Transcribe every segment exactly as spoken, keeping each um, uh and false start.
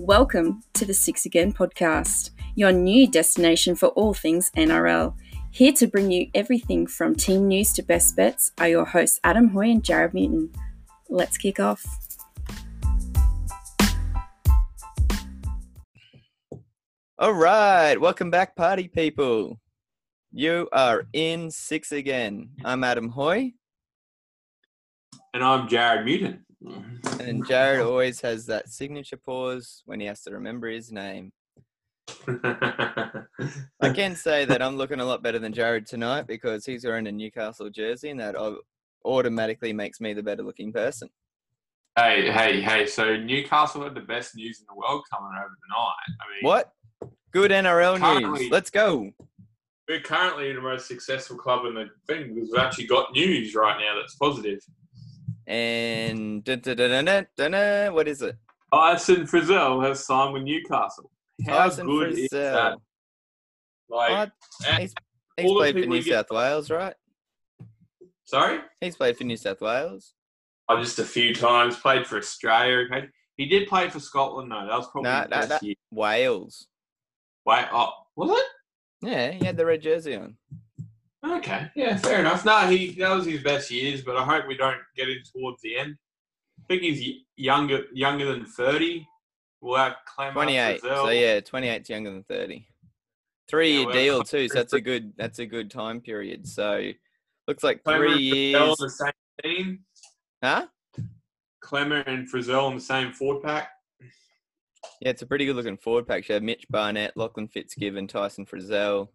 Welcome to the Six Again podcast, your new destination for all things N R L. Here to bring you everything from team news to best bets are your hosts Adam Hoy and Jared Newton. Let's kick off. All right, welcome back, party people. You are in Six Again. I'm Adam Hoy. And I'm Jared Newton. And Jared always has that signature pause when he has to remember his name. I can say that I'm looking a lot better than Jared tonight because he's wearing a Newcastle jersey, and that automatically makes me the better looking person. Hey, hey, hey, so Newcastle had the best news in the world coming over tonight. I mean, What? Good N R L news. Let's go. We're currently the most successful club in the thing because we've actually got news right now that's positive. And dun, dun, dun, dun, dun, dun, what is it? Tyson Frizell has signed with Newcastle. How Tyson good Frizell. is that? Like, oh, he's he's played for New South get... Wales, right? Sorry? He's played for New South Wales. Oh, just a few times. Played for Australia. Okay. He did play for Scotland, though. That was probably no, his no, best that, year. Wales. Wait, oh, was it? Yeah, he had the red jersey on. Okay, yeah, fair enough. No, he that was his best years, but I hope we don't get in towards the end. I think he's younger younger than thirty. We'll have Clemmer, twenty-eight. Brazil. So yeah, twenty-eight's younger than thirty. Three year yeah, deal have too. So that's a good that's a good time period. So looks like Clemmer three and years. Frizzell on the same team. Huh? Clemmer and Frizzell on the same forward pack. Yeah, it's a pretty good looking forward pack. You have Mitch Barnett, Lachlan Fitzgibbon, Tyson Frizell.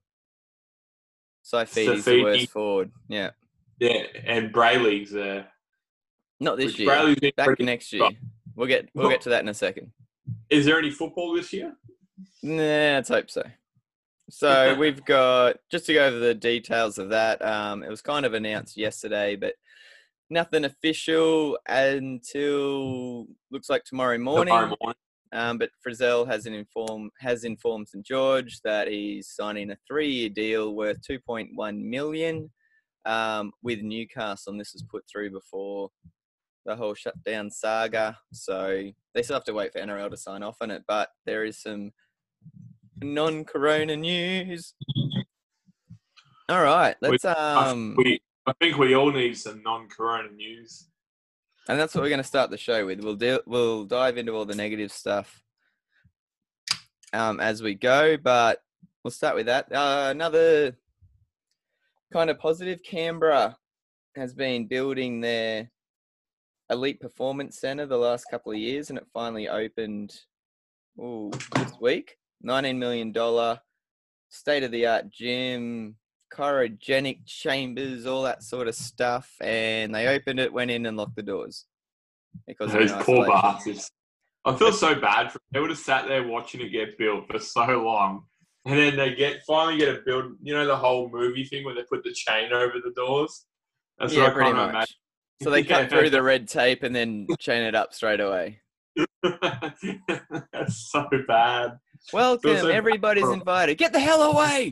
Saifiti's the worst forward. Yeah. Yeah, and Brayley's there. Uh, Not this year. Back pretty... next year. We'll get we'll get to that in a second. Is there any football this year? Nah, let's hope so. So we've got, just to go over the details of that, um, it was kind of announced yesterday, but nothing official until looks like tomorrow morning. Tomorrow morning. Um, but Frizell has an inform has informed Saint George that he's signing a three-year deal worth two point one million dollars um, with Newcastle, and this was put through before the whole shutdown saga. So they still have to wait for N R L to sign off on it, but there is some non-corona news. All right, let's. Um, we, I think we all need some non-corona news. And that's what we're going to start the show with. We'll deal, we'll dive into all the negative stuff um, as we go, but we'll start with that. Uh, another kind of positive, Canberra has been building their elite performance centre the last couple of years, and it finally opened ooh, this week. nineteen million dollars, state-of-the-art gym, cryogenic chambers, all that sort of stuff, and they opened it, went in and locked the doors. Because those poor bastards. I feel so bad for them. They would have sat there watching it get built for so long, and then they get finally get it built. You know the whole movie thing where they put the chain over the doors. That's yeah, what I pretty kind of much. imagine. So they cut through the red tape and then chain it up straight away. That's so bad. Welcome, so everybody's bad. invited. Get the hell away!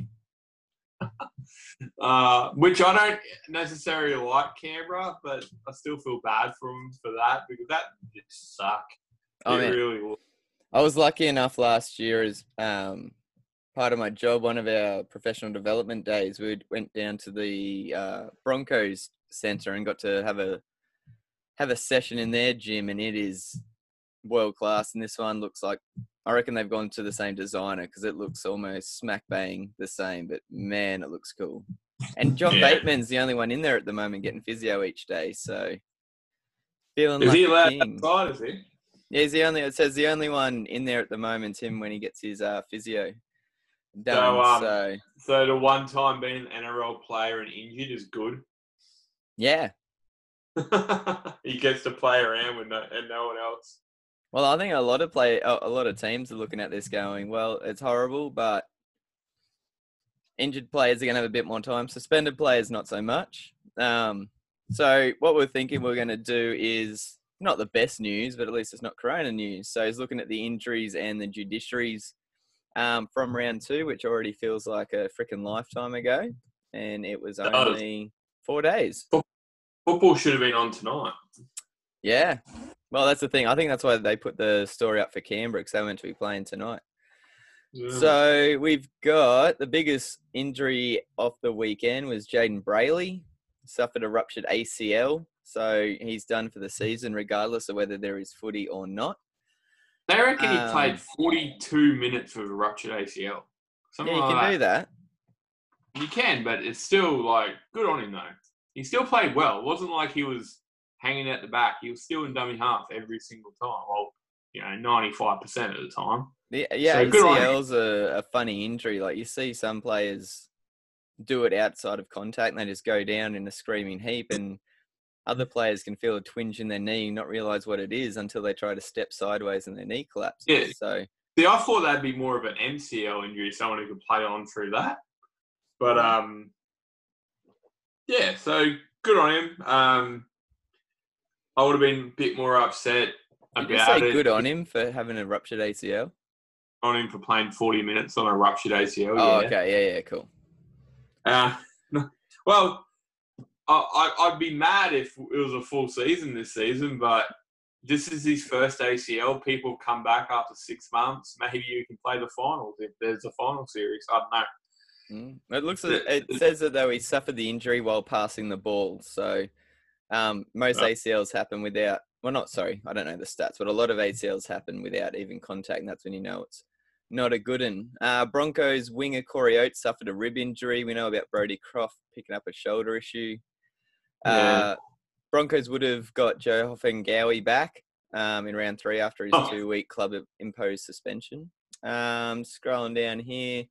Uh, which I don't necessarily like Canberra, but I still feel bad for them for that because that just suck. Oh, it man. really will. I was lucky enough last year as um, part of my job, one of our professional development days, we went down to the uh, Broncos Centre and got to have a have a session in their gym, and it is world class. And this one looks like, I reckon they've gone to the same designer because it looks almost smack bang the same, but man, it looks cool. And John yeah. Bateman's the only one in there at the moment getting physio each day, so feeling is like he a allowed king. Outside, is he? Yeah, he's the only. It says the only one in there at the moment. Him when he gets his uh, physio done. So, um, so, so the one time being an N R L player and injured is good. Yeah, he gets to play around with no, and no one else. Well, I think a lot of play, a lot of teams are looking at this going, well, it's horrible, but injured players are going to have a bit more time. Suspended players, not so much. Um, so what we're thinking we're going to do is not the best news, but at least it's not corona news. So he's looking at the injuries and the judiciaries um, from round two, which already feels like a freaking lifetime ago. And it was only four days. Football should have been on tonight. Yeah. Well, that's the thing. I think that's why they put the story up for Canberra, because they were meant to be playing tonight. Yeah. So we've got the biggest injury of the weekend was Jaden Brayley, suffered a ruptured A C L. So he's done for the season, regardless of whether there is footy or not. They reckon he Um, played forty-two minutes with a ruptured A C L. Something Yeah, you like can do that. You can, but it's still like good on him though. He still played well. It wasn't like he was hanging out the back. He was still in dummy half every single time. Well, you know, ninety-five percent of the time. Yeah, yeah So good on him. A C L's a, a funny injury. Like, you see some players do it outside of contact and they just go down in a screaming heap, and other players can feel a twinge in their knee and not realise what it is until they try to step sideways and their knee collapses. Yeah. So, See, I thought that'd be more of an M C L injury, someone who could play on through that. But, um, yeah, so good on him. Um, I would have been a bit more upset did you about say it. good on him for having a ruptured A C L? On him for playing forty minutes on a ruptured A C L. Oh, yeah. okay. Yeah, yeah, cool. Uh, well, I, I'd be mad if it was a full season this season, but this is his first A C L. People come back after six months. Maybe you can play the finals if there's a final series. I don't know. Mm. It looks. It says that though he suffered the injury while passing the ball. So um, most Oh. A C Ls happen without. Well, not sorry. I don't know the stats, but a lot of A C Ls happen without even contact, and that's when you know it's not a good one. Uh, Broncos winger Corey Oates suffered a rib injury. We know about Brodie Croft picking up a shoulder issue. Yeah. Uh, Broncos would have got Joe Hoffengowie back um, in round three after his Oh. two-week club-imposed suspension. Um, scrolling down here,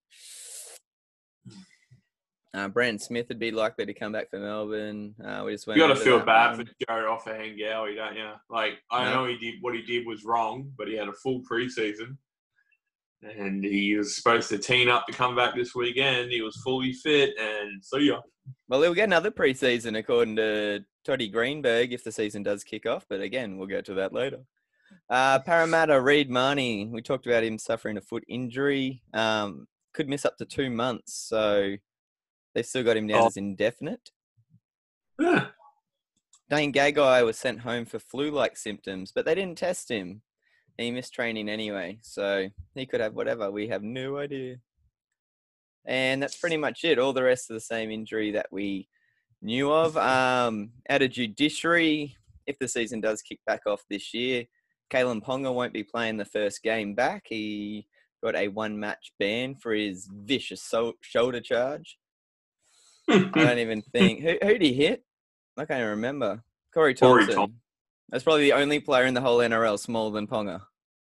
uh, Brandon Smith would be likely to come back for Melbourne. Uh, we just went You got to over feel that bad one. for Joe off of Hengawi, don't you? Like, I No. know he did what he did was wrong, but he had a full preseason. And he was supposed to team up to come back this weekend. He was fully fit, and see ya. Well, he'll get another preseason according to Toddy Greenberg if the season does kick off. But again, we'll get to that later. Uh, Parramatta, Reid Marnie. We talked about him suffering a foot injury. Um, could miss up to two months. So they've still got him down Oh. as indefinite. Yeah. Dane Gagai was sent home for flu-like symptoms, but they didn't test him. He missed training anyway, so he could have whatever. We have no idea. And that's pretty much it. All the rest of the same injury that we knew of. Um, out of judiciary, if the season does kick back off this year, Kalen Ponga won't be playing the first game back. He got a one-match ban for his vicious so- shoulder charge. I don't even think... Who who did he hit? I can't even remember. Corey Corey Thompson. Thompson. That's probably the only player in the whole N R L smaller than Ponga.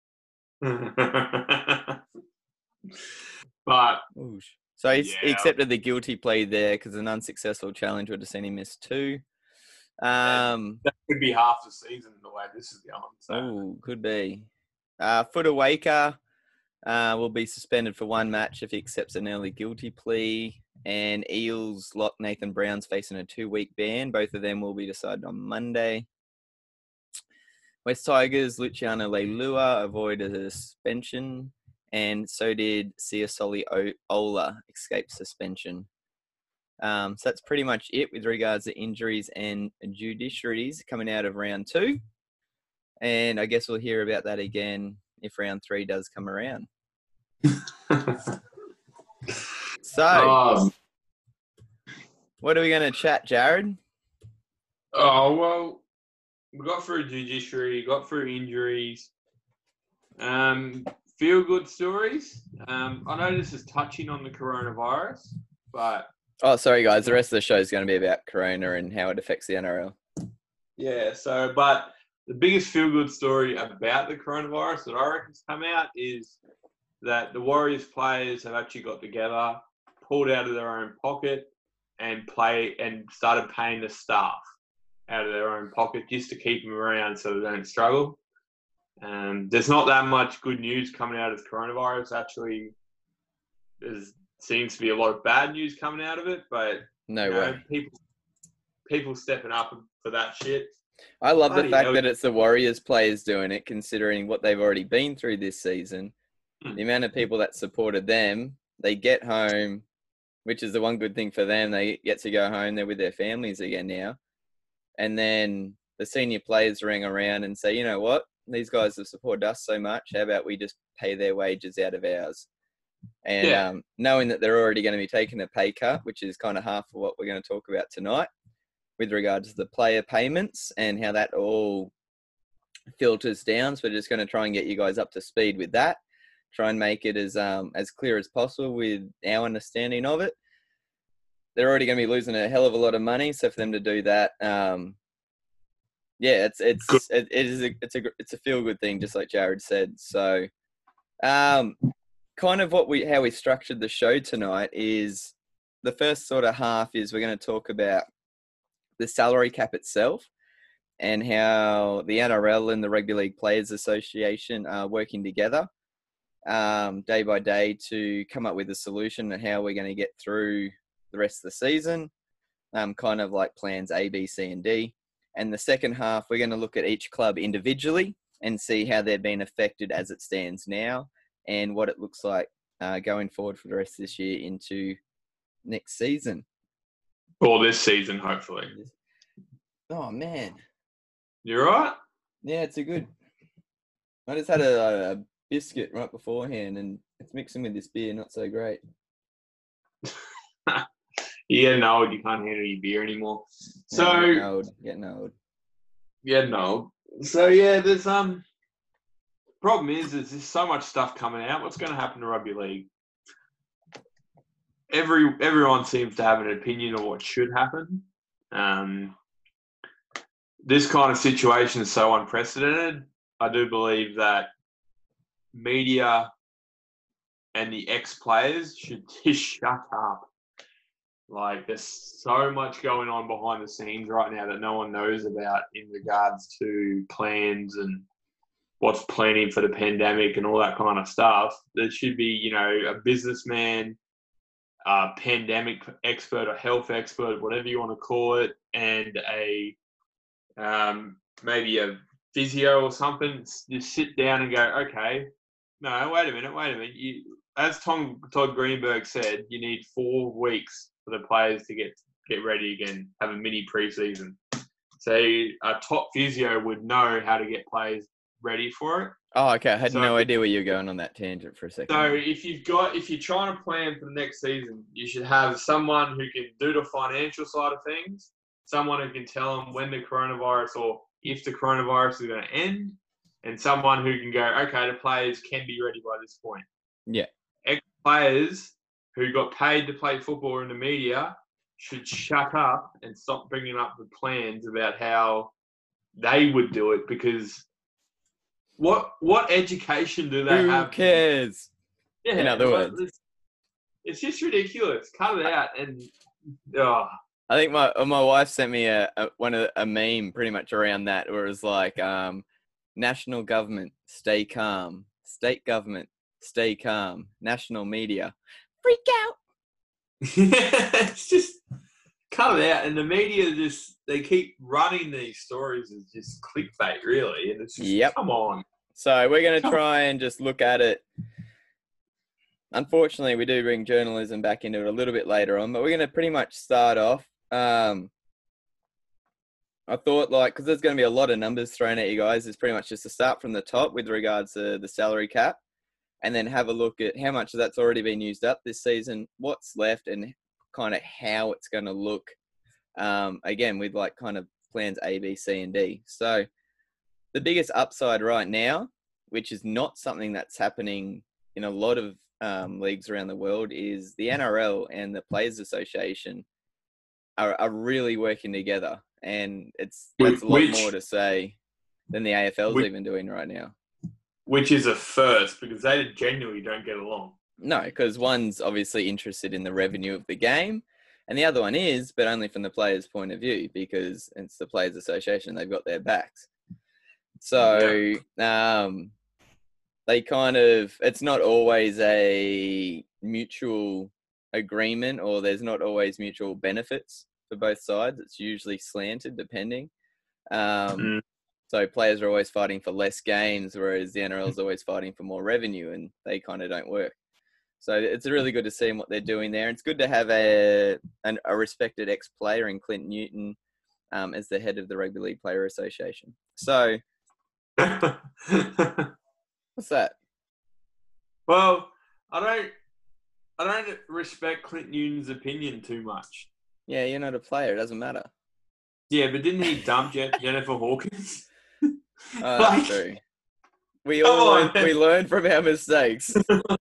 But Oosh. So he's, he Yeah. accepted the guilty plea there because an unsuccessful challenge would have seen him miss two. Um, that could be half the season the way this is going. So. oh, could be. Uh, Footawaker uh, will be suspended for one match if he accepts an early guilty plea. And Eels lock Nathan Brown's facing a two-week ban. Both of them will be decided on Monday. West Tigers, Luciano Leilua avoided a suspension. And so did Siasoli Ola, escape suspension. Um, so that's pretty much it with regards to injuries and judiciaries coming out of round two. And I guess we'll hear about that again if round three does come around. So, Um, what are we going to chat, Jared? oh, well, we got through judiciary, got through injuries. Um, feel good stories. Um, I know this is touching on the coronavirus, but Oh, sorry, guys. The rest of the show is going to be about Corona and how it affects the N R L. yeah, so, but the biggest feel good story about the coronavirus that I reckon's come out is that the Warriors players have actually got together, pulled out of their own pocket, and play and started paying the staff out of their own pocket just to keep them around so they don't struggle. Um, there's not that much good news coming out of coronavirus. Actually, there seems to be a lot of bad news coming out of it, but No you know, way. people people stepping up for that shit. I love the Bloody fact hell. that it's the Warriors players doing it, considering what they've already been through this season. Hmm. The amount of people that supported them, they get home, which is the one good thing for them. They get to go home. They're with their families again now. And then the senior players ring around and say, you know what, these guys have supported us so much. How about we just pay their wages out of ours? And Yeah. um, knowing that they're already going to be taking a pay cut, which is kind of half of what we're going to talk about tonight with regards to the player payments and how that all filters down. So we're just going to try and get you guys up to speed with that. Try and make it as um, as clear as possible with our understanding of it. They're already going to be losing a hell of a lot of money, so for them to do that, um, yeah, it's it's Good. it, it is a it's a it's a feel good thing, just like Jared said. So, um, kind of what we how we structured the show tonight is the first sort of half is we're going to talk about the salary cap itself and how the N R L and the Rugby League Players Association are working together um, day by day to come up with a solution and how we're going to get through the rest of the season, um, kind of like plans A, B, C, and D. And the second half, we're going to look at each club individually and see how they're being affected as it stands now and what it looks like uh, going forward for the rest of this year into next season. Or this season, hopefully. Oh, man. You right? Yeah, it's a good... I just had a, a biscuit right beforehand and it's mixing with this beer, not so great. You're getting old, you can't handle your beer anymore. So, Yeah, getting old. Getting old. Yeah, no. So, yeah, there's... um. Problem is, is there's so much stuff coming out. What's going to happen to rugby league? Every everyone seems to have an opinion of what should happen. Um, this kind of situation is so unprecedented. I do believe that media and the ex-players should just shut up. Like, there's so much going on behind the scenes right now that no one knows about in regards to plans and what's planning for the pandemic and all that kind of stuff. There should be, you know, a businessman, a pandemic expert, a health expert, whatever you want to call it, and a um, maybe a physio or something. Just sit down and go, okay, no, wait a minute, wait a minute. You, as Tom Todd Greenberg said, you need four weeks for the players to get get ready again, have a mini preseason. So a top physio would know how to get players ready for it. Oh, okay. I had So- no idea where you were going on that tangent for a second. So if you've got, if you're trying to plan for the next season, you should have someone who can do the financial side of things, someone who can tell them when the coronavirus or if the coronavirus is going to end, and someone who can go, okay, the players can be ready by this point. Yeah. Ex-players who got paid to play football in the media should shut up and stop bringing up the plans about how they would do it, because what what education do they Who have? cares? Yeah, In other like, words. it's, it's just ridiculous. Cut it out. And oh, I think my my wife sent me a, a one of a meme pretty much around that, where it was like, um, national government, stay calm. State government, stay calm. National media, freak out. it's just cut it out. And the media just, they keep running these stories as just clickbait, really. And it's just, Yep. come on. So we're going to Come- try and just look at it. Unfortunately, we do bring journalism back into it a little bit later on, but we're going to pretty much start off. Um, I thought, like, because there's going to be a lot of numbers thrown at you guys, is pretty much just to start from the top with regards to the salary cap, and then have a look at how much of that's already been used up this season, what's left, and kind of how it's going to look. Um, again, with like kind of plans A, B, C, and D. So the biggest upside right now, which is not something that's happening in a lot of um, leagues around the world, is the N R L and the Players Association are, are really working together. And it's that's a lot Which- more to say than the A F L's Which- even doing right now. Which is a first, because they genuinely don't get along. No, because one's obviously interested in the revenue of the game, and the other one is, but only from the players' point of view, because it's the Players Association, they've got their backs. So um, they kind of, it's not always a mutual agreement, or there's not always mutual benefits for both sides. It's usually slanted, depending. Um, Mm. So players are always fighting for less games, whereas the N R L is always fighting for more revenue, and they kind of don't work. So it's really good to see what they're doing there. It's good to have a an, a respected ex-player in Clint Newton um, as the head of the Rugby League Player Association. So, what's that? Well, I don't, I don't respect Clint Newton's opinion too much. Yeah, you're not a player. It doesn't matter. Yeah, but didn't he dump Je- Jennifer Hawkins? Uh, Like- that's true. We Come all on, learn, man. we learn from our mistakes,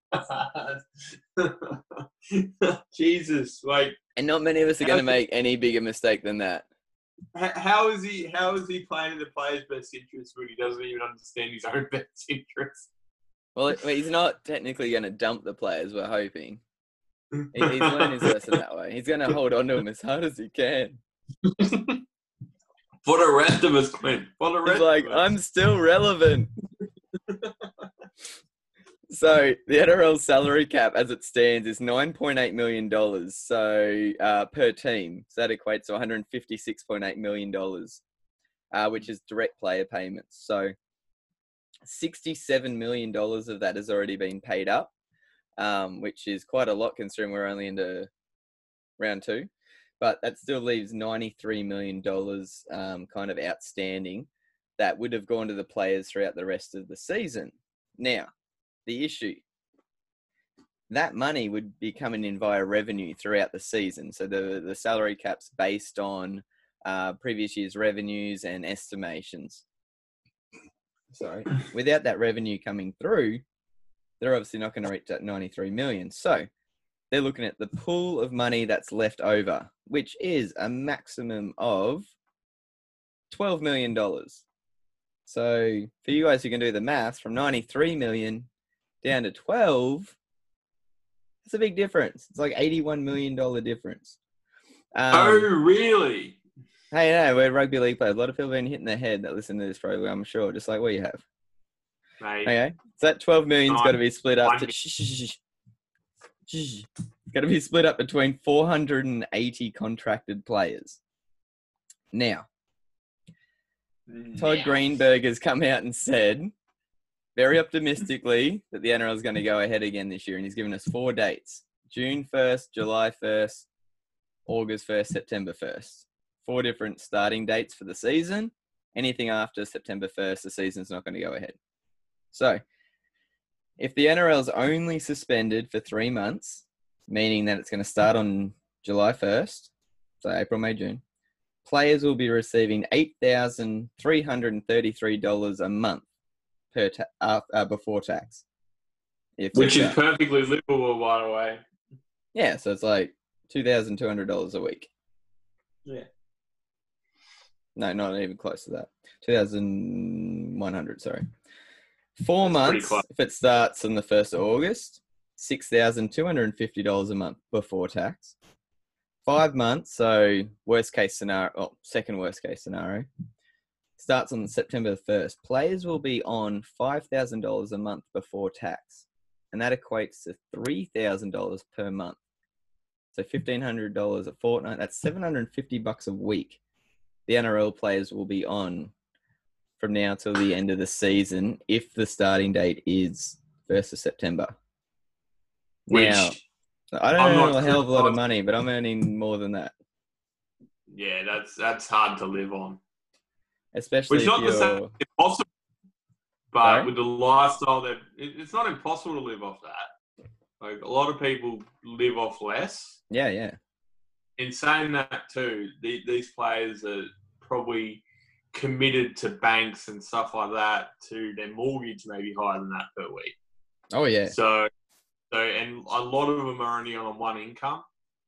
Jesus, like, and not many of us are going to How's make any bigger mistake than that. h- how is he? How is he playing in the player's best interest when he doesn't even understand his own best interest? Well, it- he's not technically going to dump the players. We're hoping he, he's learned his lesson that way. He's going to hold on to them as hard as he can. For the rest of us, Clint. For the rest He's like, of us. I'm still relevant. So the N R L salary cap, as it stands, is nine point eight million dollars. So uh, per team, so that equates to one hundred fifty-six point eight million dollars, uh, which is direct player payments. So sixty-seven million dollars of that has already been paid up, um, which is quite a lot considering we're only into round two. But that still leaves ninety-three million dollars um, kind of outstanding that would have gone to the players throughout the rest of the season. Now, the issue, that money would be coming in via revenue throughout the season. So the, the salary cap's based on uh, previous year's revenues and estimations. Sorry. Without that revenue coming through, they're obviously not going to reach that ninety-three million. So they're looking at the pool of money that's left over, which is a maximum of twelve million dollars. So for you guys who can do the maths, from ninety-three million down to twelve, that's a big difference. It's like eighty-one million dollars difference. Um, Oh, really? Hey, no, we're rugby league players. A lot of people have been hitting their head that listen to this program, I'm sure, just like what you have. Mate, Okay, so that twelve million's got to be split up to... One- Shh, shh, shh, shh. Shh. Got to be split up between four hundred eighty contracted players. Now, Todd Yeah. Greenberg has come out and said, very optimistically, that the N R L is going to go ahead again this year, and he's given us four dates. June first, July first, August first, September first. Four different starting dates for the season. Anything after September first, the season's not going to go ahead. So, if the N R L is only suspended for three months, meaning that it's going to start on July first, so April, May, June, players will be receiving eight thousand three hundred thirty-three dollars a month per ta- uh, uh, before tax. If Which is it's, uh, perfectly livable, by the way. yeah, so it's like two thousand two hundred dollars a week. Yeah. No, not even close to that. two thousand one hundred, sorry. Four That's pretty months, close. if it starts on the first of August, six thousand two hundred fifty dollars a month before tax. Five months, so worst case scenario, oh, second worst case scenario, starts on September the first. Players will be on five thousand dollars a month before tax, and that equates to three thousand dollars per month. So fifteen hundred dollars a fortnight, that's seven hundred fifty bucks a week. The N R L players will be on from now till the end of the season if the starting date is first of September. Which, Now, I don't I'm earn not a hell of a lot of criticizing. money, but I'm earning more than that. yeah, that's that's hard to live on. Especially Which if not to say you're... it's impossible, but Sorry? with the lifestyle that it, it's not impossible to live off that. Like a lot of people live off less. Yeah, yeah. In saying that too, the, these players are probably committed to banks and stuff like that. To their mortgage may be higher than that per week. Oh, yeah. So, so and a lot of them are only on one income.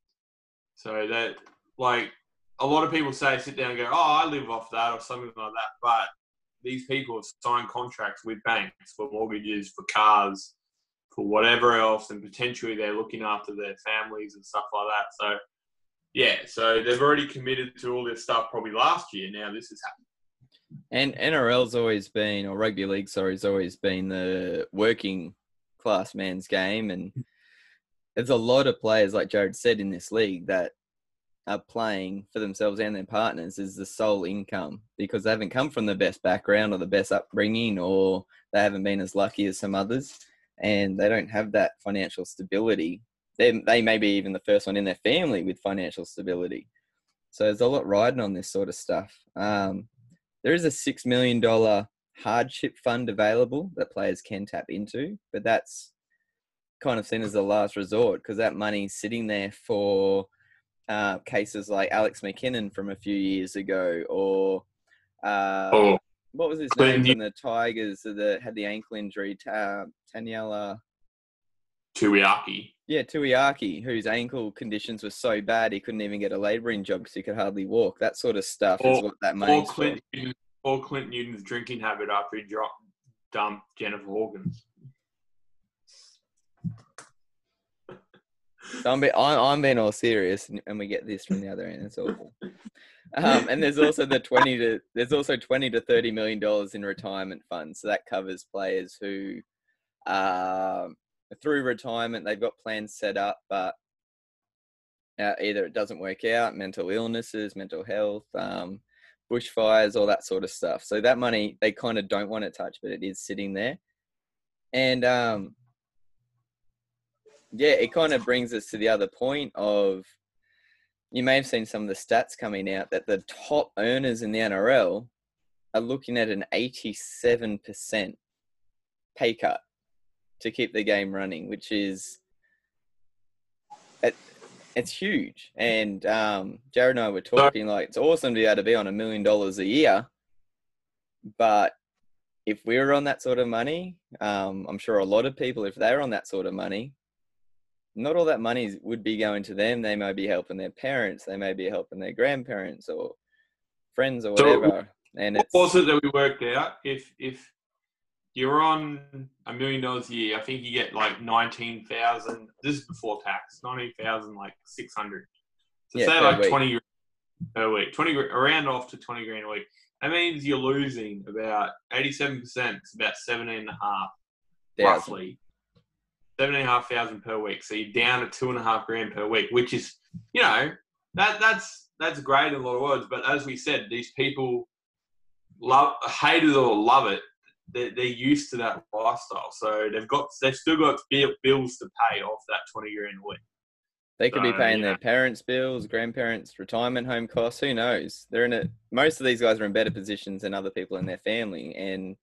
So that, like, a lot of people say, sit down and go, "Oh, I live off that" or something like that. But these people have signed contracts with banks for mortgages, for cars, for whatever else, and potentially they're looking after their families and stuff like that. So, yeah, so they've already committed to all this stuff probably last year. Now this is happening. And N R L's always been, or rugby league, sorry, has always been the working class man's game. And there's a lot of players, like Jared said, in this league that are playing for themselves and their partners as the sole income because they haven't come from the best background or the best upbringing, or they haven't been as lucky as some others, and they don't have that financial stability. They, they may be even the first one in their family with financial stability. So there's a lot riding on this sort of stuff. Um, there is a six million dollars hardship fund available that players can tap into, but that's kind of seen as a last resort because that money's sitting there for uh, cases like Alex McKinnon from a few years ago, or uh, Oh, what was his Clinton name from the Tigers that had the ankle injury? Ta- Taniela. Tuiaki. Yeah, Tuiaki, whose ankle conditions were so bad he couldn't even get a labouring job because he could hardly walk. That sort of stuff Or- is what that Or money's Clint, for. Newton, or Clint Newton's drinking habit after he dropped, dumped Jennifer Hawkins. So I'm, be, I'm, I'm being all serious, and, and we get this from the other end. It's awful. Um, and there's also the twenty to there's also twenty to thirty million dollars in retirement funds. So that covers players who, um, through retirement, they've got plans set up, but uh, either it doesn't work out, mental illnesses, mental health, um, bushfires, all that sort of stuff. So that money they kind of don't want to touch, but it is sitting there, and um. Yeah, it kind of brings us to the other point of, you may have seen some of the stats coming out that the top earners in the N R L are looking at an eighty-seven percent pay cut to keep the game running, which is, it, it's huge. And um, Jared and I were talking, like, it's awesome to be able to be on a million dollars a year, but if we were on that sort of money, um, I'm sure a lot of people, if they're on that sort of money, not all that money would be going to them. They may be helping their parents. They may be helping their grandparents or friends or whatever. So and what it's, was it that we worked out? If if you're on a million dollars a year, I think you get like nineteen thousand. This is before tax. Nineteen thousand, like six hundred. So yeah, say per like week. twenty per week. Twenty around off to twenty grand a week. That means you're losing about eighty-seven percent. It's about seventeen and a half, Thousand. roughly. Seven and a half thousand per week. So you're down to two and a half grand per week, which is, you know, that that's that's great in a lot of words. But as we said, these people love hate it or love it. They're, they're used to that lifestyle, so they've got they've still got bills to pay off that twenty grand a week. They could so, be paying yeah. their parents' bills, grandparents' retirement home costs. Who knows? They're in a. Most of these guys are in better positions than other people in their family, and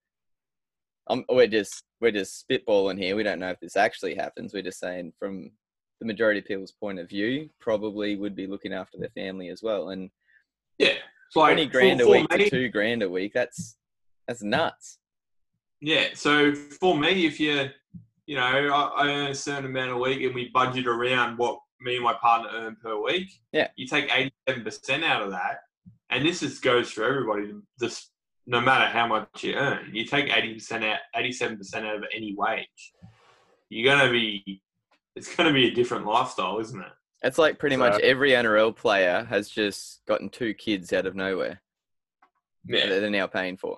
um, we're just we're just spitballing here. We don't know if this actually happens. We're just saying from the majority of people's point of view, probably would be looking after their family as well. And Yeah, it's like twenty grand for, a for week me, to two grand a week. That's that's nuts. Yeah, so for me, if you, you know, I, I earn a certain amount a week and we budget around what me and my partner earn per week, yeah, you take eighty-seven percent out of that, and this is goes for everybody. This, no matter how much you earn, you take eighty percent out, eighty-seven percent out of any wage. You're gonna be, it's gonna be a different lifestyle, isn't it? It's like pretty So, much every N R L player has just gotten two kids out of nowhere yeah. that they're now paying for.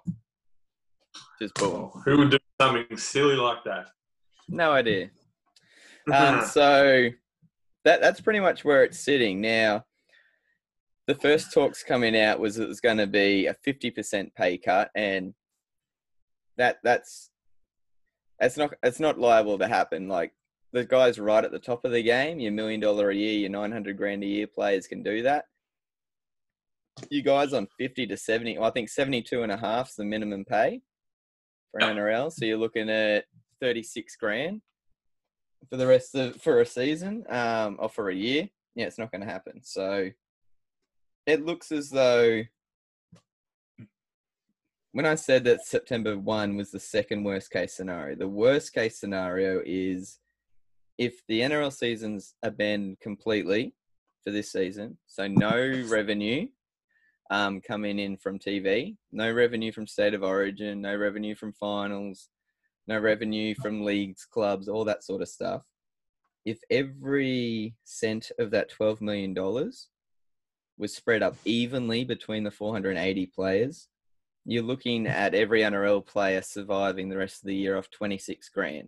Just boom. Who would do something silly like that? No idea. Um, so that that's pretty much where it's sitting now. The first talks coming out was it was going to be a fifty percent pay cut, and that that's that's not it's not liable to happen. Like the guys right at the top of the game, your million dollar a year, your nine hundred grand a year players can do that. You guys on fifty to seventy, well, I think seventy-two and a half is the minimum pay for an N R L. So you're looking at thirty-six grand for the rest of for a season, um, or for a year. Yeah, it's not going to happen. So it looks as though when I said that September first was the second worst case scenario, the worst case scenario is if the N R L seasons are banned completely for this season, so no revenue um, coming in from T V, no revenue from State of Origin, no revenue from finals, no revenue from leagues, clubs, all that sort of stuff. If every cent of that twelve million dollars was spread up evenly between the four hundred eighty players, you're looking at every N R L player surviving the rest of the year off twenty-six grand.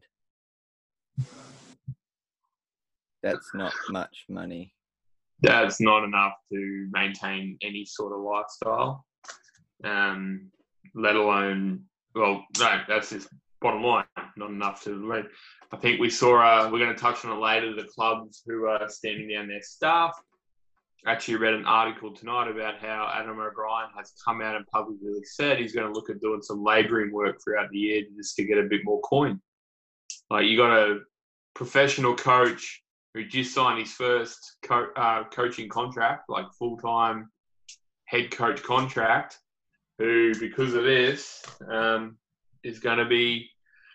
That's not much money. That's not enough to maintain any sort of lifestyle, um, let alone, well, no, that's just bottom line, not enough to, I think we saw, uh, we're going to touch on it later, the clubs who are standing down their staff. actually read an article tonight about how Adam O'Brien has come out and publicly said he's going to look at doing some labouring work throughout the year just to get a bit more coin. Like, you got a professional coach who just signed his first co- uh, coaching contract, like full-time head coach contract, who, because of this, um, is going to be,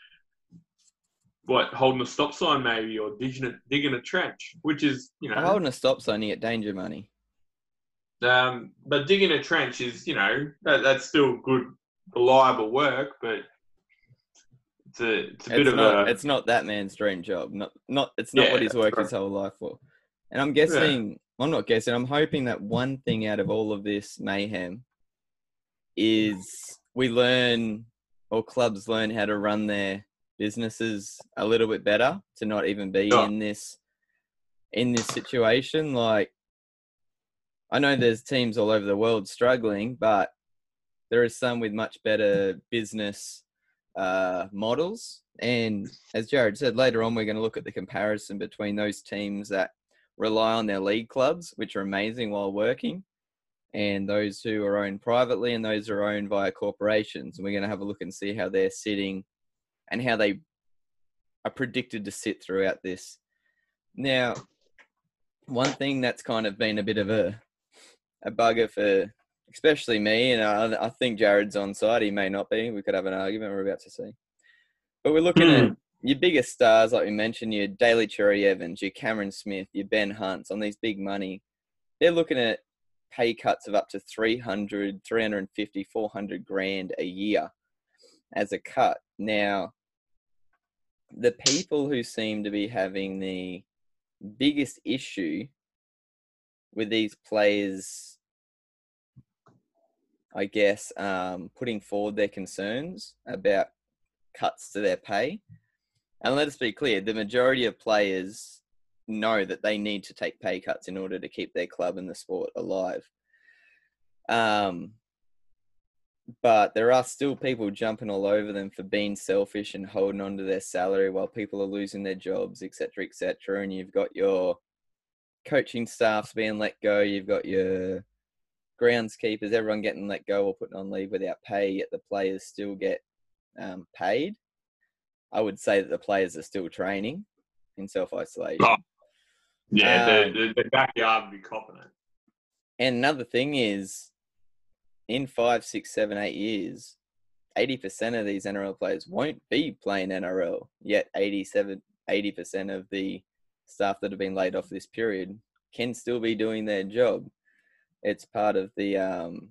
what, holding a stop sign maybe, or digging a, digging a trench, which is, you know... I'm holding a stop sign, you get danger money. Um, but digging a trench is, you know, that, that's still good, reliable work, but it's a, it's a It's bit of not, a... It's not that man's dream job. Not, not. It's not Yeah, what he's worked right. his whole life for. And I'm guessing, I'm not guessing, I'm hoping that one thing out of all of this mayhem is we learn, or clubs learn how to run their businesses a little bit better, to not even be Oh. in this, in this situation. Like, I know there's teams all over the world struggling, but there are some with much better business uh, models. And as Jared said, later on, we're going to look at the comparison between those teams that rely on their league clubs, which are amazing while working, and those who are owned privately and those who are owned via corporations. And we're going to have a look and see how they're sitting and how they are predicted to sit throughout this. Now, one thing that's kind of been a bit of a, a bugger for especially me, and I, I think Jared's on side. He may not be. We could have an argument. We're about to see. But we're looking Mm. at your biggest stars, like we mentioned, your Daly Cherry Evans, your Cameron Smith, your Ben Hunts, on these big money. They're looking at pay cuts of up to three hundred, three fifty, four hundred grand a year as a cut. Now, the people who seem to be having the biggest issue with these players, I guess, um, putting forward their concerns about cuts to their pay. And let us be clear, the majority of players know that they need to take pay cuts in order to keep their club and the sport alive. Um, but there are still people jumping all over them for being selfish and holding on to their salary while people are losing their jobs, et cetera, et cetera. And you've got your coaching staffs being let go. You've got your groundskeepers, everyone getting let go or putting on leave without pay, yet the players still get um, paid. I would say that the players are still training in self-isolation. Oh, yeah, Um, the, the, the backyard would be copping it. And another thing is, in five, six, seven, eight years, eighty percent of these N R L players won't be playing N R L, yet eighty-seven, eighty percent of the staff that have been laid off this period can still be doing their job. It's part of the um,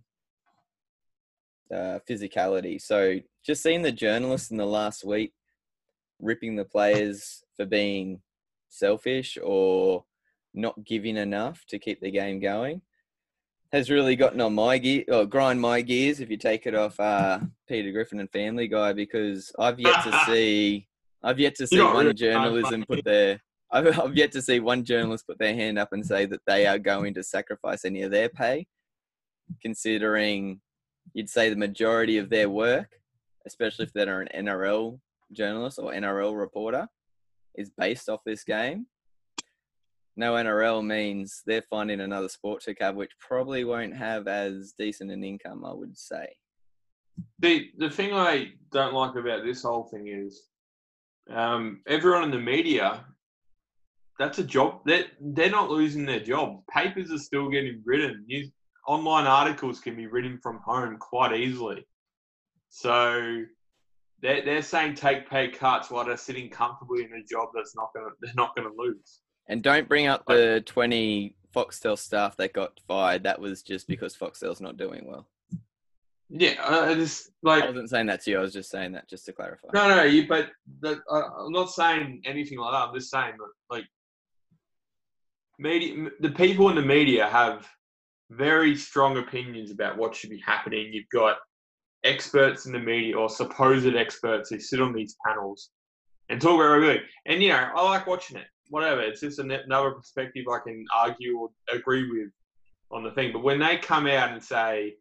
uh, physicality. So just seeing the journalists in the last week ripping the players for being selfish or not giving enough to keep the game going has really gotten on my gear, or grind my gears, if you take it off uh, Peter Griffin and Family Guy, because I've yet to see, I've yet to see You're not one really journalism put their, I've, I've yet to see one journalist put their hand up and say that they are going to sacrifice any of their pay, considering you'd say the majority of their work, especially if they're an N R L journalist or N R L reporter, is based off this game. No N R L means they're finding another sport to cover, which probably won't have as decent an income, I would say. The the thing I don't like about this whole thing is um, everyone in the media, that's a job. They're, they're not losing their job. Papers are still getting written. News, online articles can be written from home quite easily. So they're, they're saying take pay cuts while they're sitting comfortably in a job that's not gonna they're not gonna lose. And don't bring up the twenty Foxtel staff that got fired. That was just because Foxtel's not doing well. Yeah, I just like I wasn't saying that to you. I was just saying that just to clarify. no, no. You, but the, uh, I'm not saying anything like that. I'm just saying that like media, the people in the media have very strong opinions about what should be happening. You've got experts in the media or supposed experts who sit on these panels and talk about everything. And you know, I like watching it. Whatever, it's just another perspective I can argue or agree with on the thing. But when they come out and say,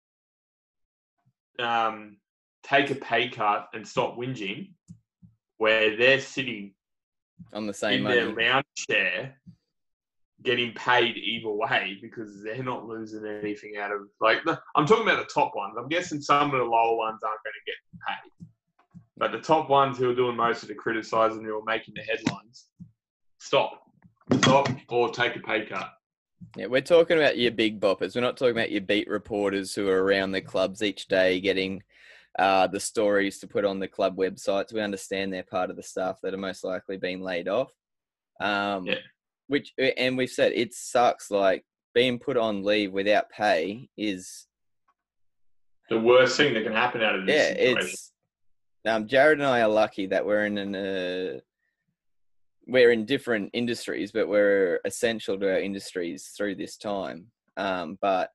um, take a pay cut and stop whinging, where they're sitting On the same in money. their lounge chair getting paid either way because they're not losing anything out of like. I'm talking about the top ones. I'm guessing some of the lower ones aren't going to get paid, but the top ones who are doing most of the criticising, who are making the headlines, stop, stop, or take a pay cut. Yeah, we're talking about your big boppers. We're not talking about your beat reporters who are around the clubs each day getting uh, the stories to put on the club websites. We understand they're part of the staff that are most likely being laid off. Um, yeah. Which, and we've said it sucks. Like being put on leave without pay is the worst thing that can happen out of this yeah, situation. It's um, Jared and I are lucky that we're in an uh, we're in different industries, but we're essential to our industries through this time. Um, but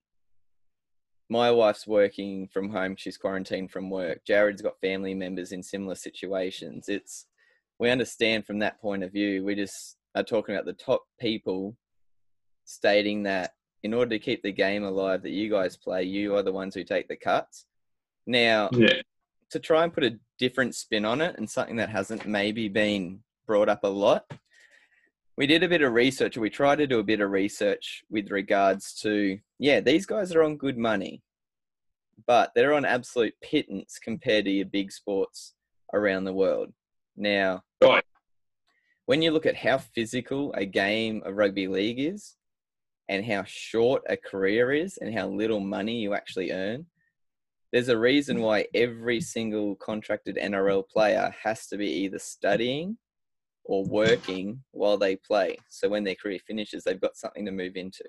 my wife's working from home; she's quarantined from work. Jared's got family members in similar situations. It's we understand from that point of view. We just are talking about the top people stating that in order to keep the game alive that you guys play, you are the ones who take the cuts. Now, yeah. to try and put a different spin on it and something that hasn't maybe been brought up a lot, we did a bit of research, or we tried to do a bit of research with regards to, yeah, these guys are on good money, but they're on absolute pittance compared to your big sports around the world. Now, Right. when you look at how physical a game of rugby league is and how short a career is and how little money you actually earn, there's a reason why every single contracted N R L player has to be either studying or working while they play. So when their career finishes, they've got something to move into.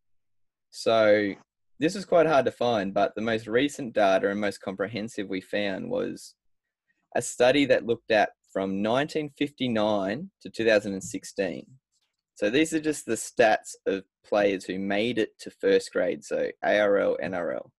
So this is quite hard to find, but the most recent data and most comprehensive we found was a study that looked at from nineteen fifty-nine to two thousand sixteen. So these are just the stats of players who made it to first grade, so A R L, N R L.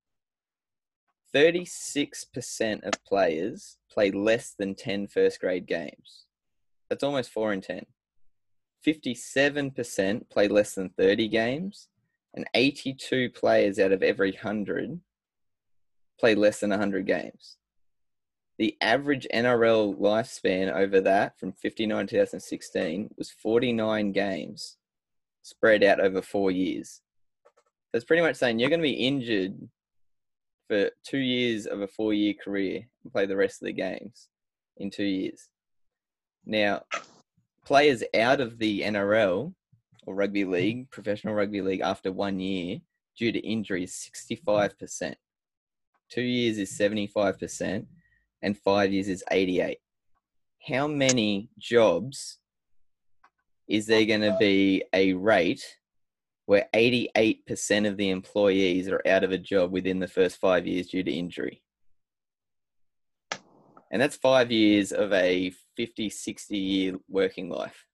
thirty-six percent of players played less than ten first grade games. That's almost four in ten. fifty-seven percent played less than thirty games, and eighty-two players out of every one hundred played less than one hundred games. The average N R L lifespan over that from fifty-nine to twenty sixteen was forty-nine games spread out over four years. That's pretty much saying you're going to be injured for two years of a four-year career and play the rest of the games in two years. Now, players out of the N R L or rugby league, professional rugby league, after one year due to injury is sixty-five percent. Two years is seventy-five percent. And five years is eighty-eight. How many jobs is there going to be a rate where eighty-eight percent of the employees are out of a job within the first five years due to injury? And that's five years of a fifty, sixty year working life.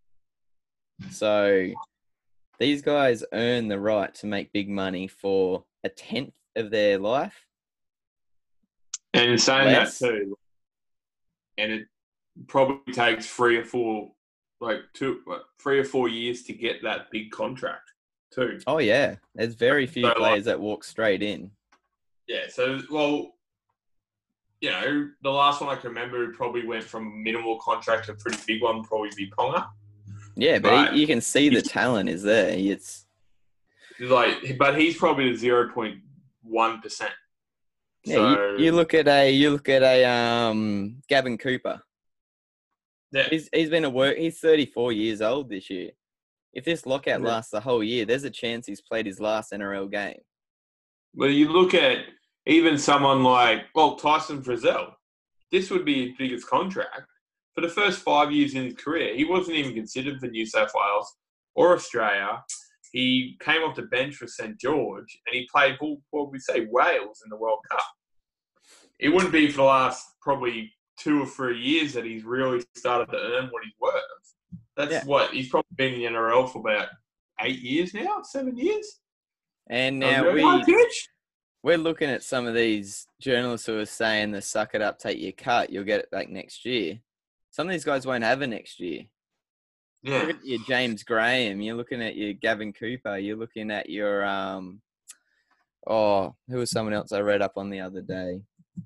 So these guys earn the right to make big money for a tenth of their life. And in saying Less. that too, and it probably takes three or four, like two, like three or four years to get that big contract too. Oh yeah, there's very few So, players like, that walk straight in. Yeah, so well, you know, the last one I can remember who probably went from minimal contract to a pretty big one, probably be Ponga. Yeah, but Right. he, you can see the talent is there. It's Like, but he's probably the zero point one percent. yeah. So you, you look at a you look at a um Gavin Cooper. yeah, He's he's been a work. He's thirty-four years old this year. If this lockout Yeah. lasts the whole year, there's a chance he's played his last N R L game. well, you look at even someone like well Tyson Frizzell. This would be his biggest contract for the first five years in his career. He wasn't even considered for New South Wales or Australia. He came off the bench for Saint George, and he played, what would we say, Wales in the World Cup. It wouldn't be for the last probably two or three years that he's really started to earn what he's worth. That's Yeah. what, he's probably been in the N R L for about eight years now, seven years. And Um, now we right, Pitch? we're looking at some of these journalists who are saying the suck it up, take your cut, you'll get it back next year. Some of these guys won't have it next year. Yeah. Look at your James Graham. You're looking at your Gavin Cooper. You're looking at your um. Oh, who was someone else I read up on the other day?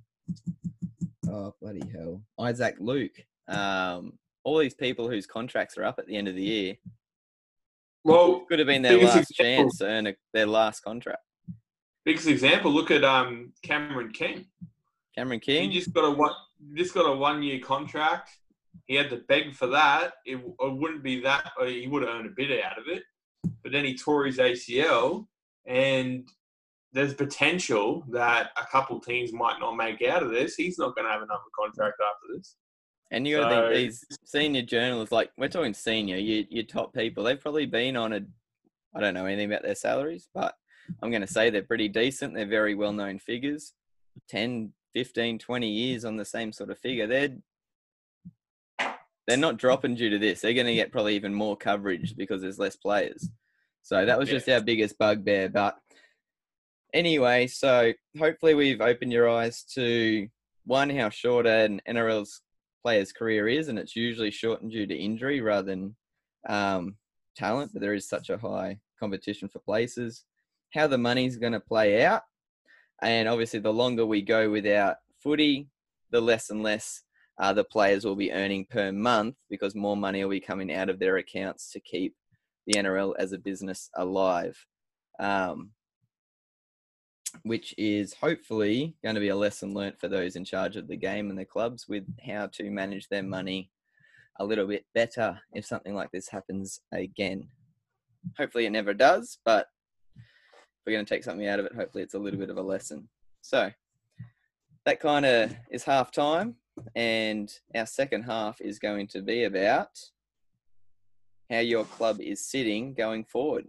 Oh bloody hell, Isaac Luke. Um, all these people whose contracts are up at the end of the year. Well, Could have been their biggest last example, chance to earn a, their last contract. biggest example. Look at um Cameron King. Cameron He King. just got a one, just got a one year contract. He had to beg for that. It, it wouldn't be that. He would have earned a bit out of it, but then he tore his A C L, and there's potential that a couple teams might not make out of this. He's not going to have another contract after this. And you got to So- think these senior journalists, like we're talking senior, you, your top people, they've probably been on a, I don't know anything about their salaries, but I'm going to say they're pretty decent. They're very well-known figures, ten, fifteen, twenty years on the same sort of figure. They're, they're not dropping due to this. They're going to get probably even more coverage because there's less players. So that was just Yeah. our biggest bugbear. But anyway, so hopefully we've opened your eyes to, one, how short an N R L's player's career is, and it's usually shortened due to injury rather than um, talent, but there is such a high competition for places. How the money's going to play out, and obviously the longer we go without footy, the less and less uh, the players will be earning per month because more money will be coming out of their accounts to keep the N R L as a business alive. Um, which is hopefully going to be a lesson learnt for those in charge of the game and the clubs with how to manage their money a little bit better if something like this happens again. Hopefully it never does, but if we're going to take something out of it, hopefully it's a little bit of a lesson. So that kind of is half time, and our second half is going to be about how your club is sitting going forward.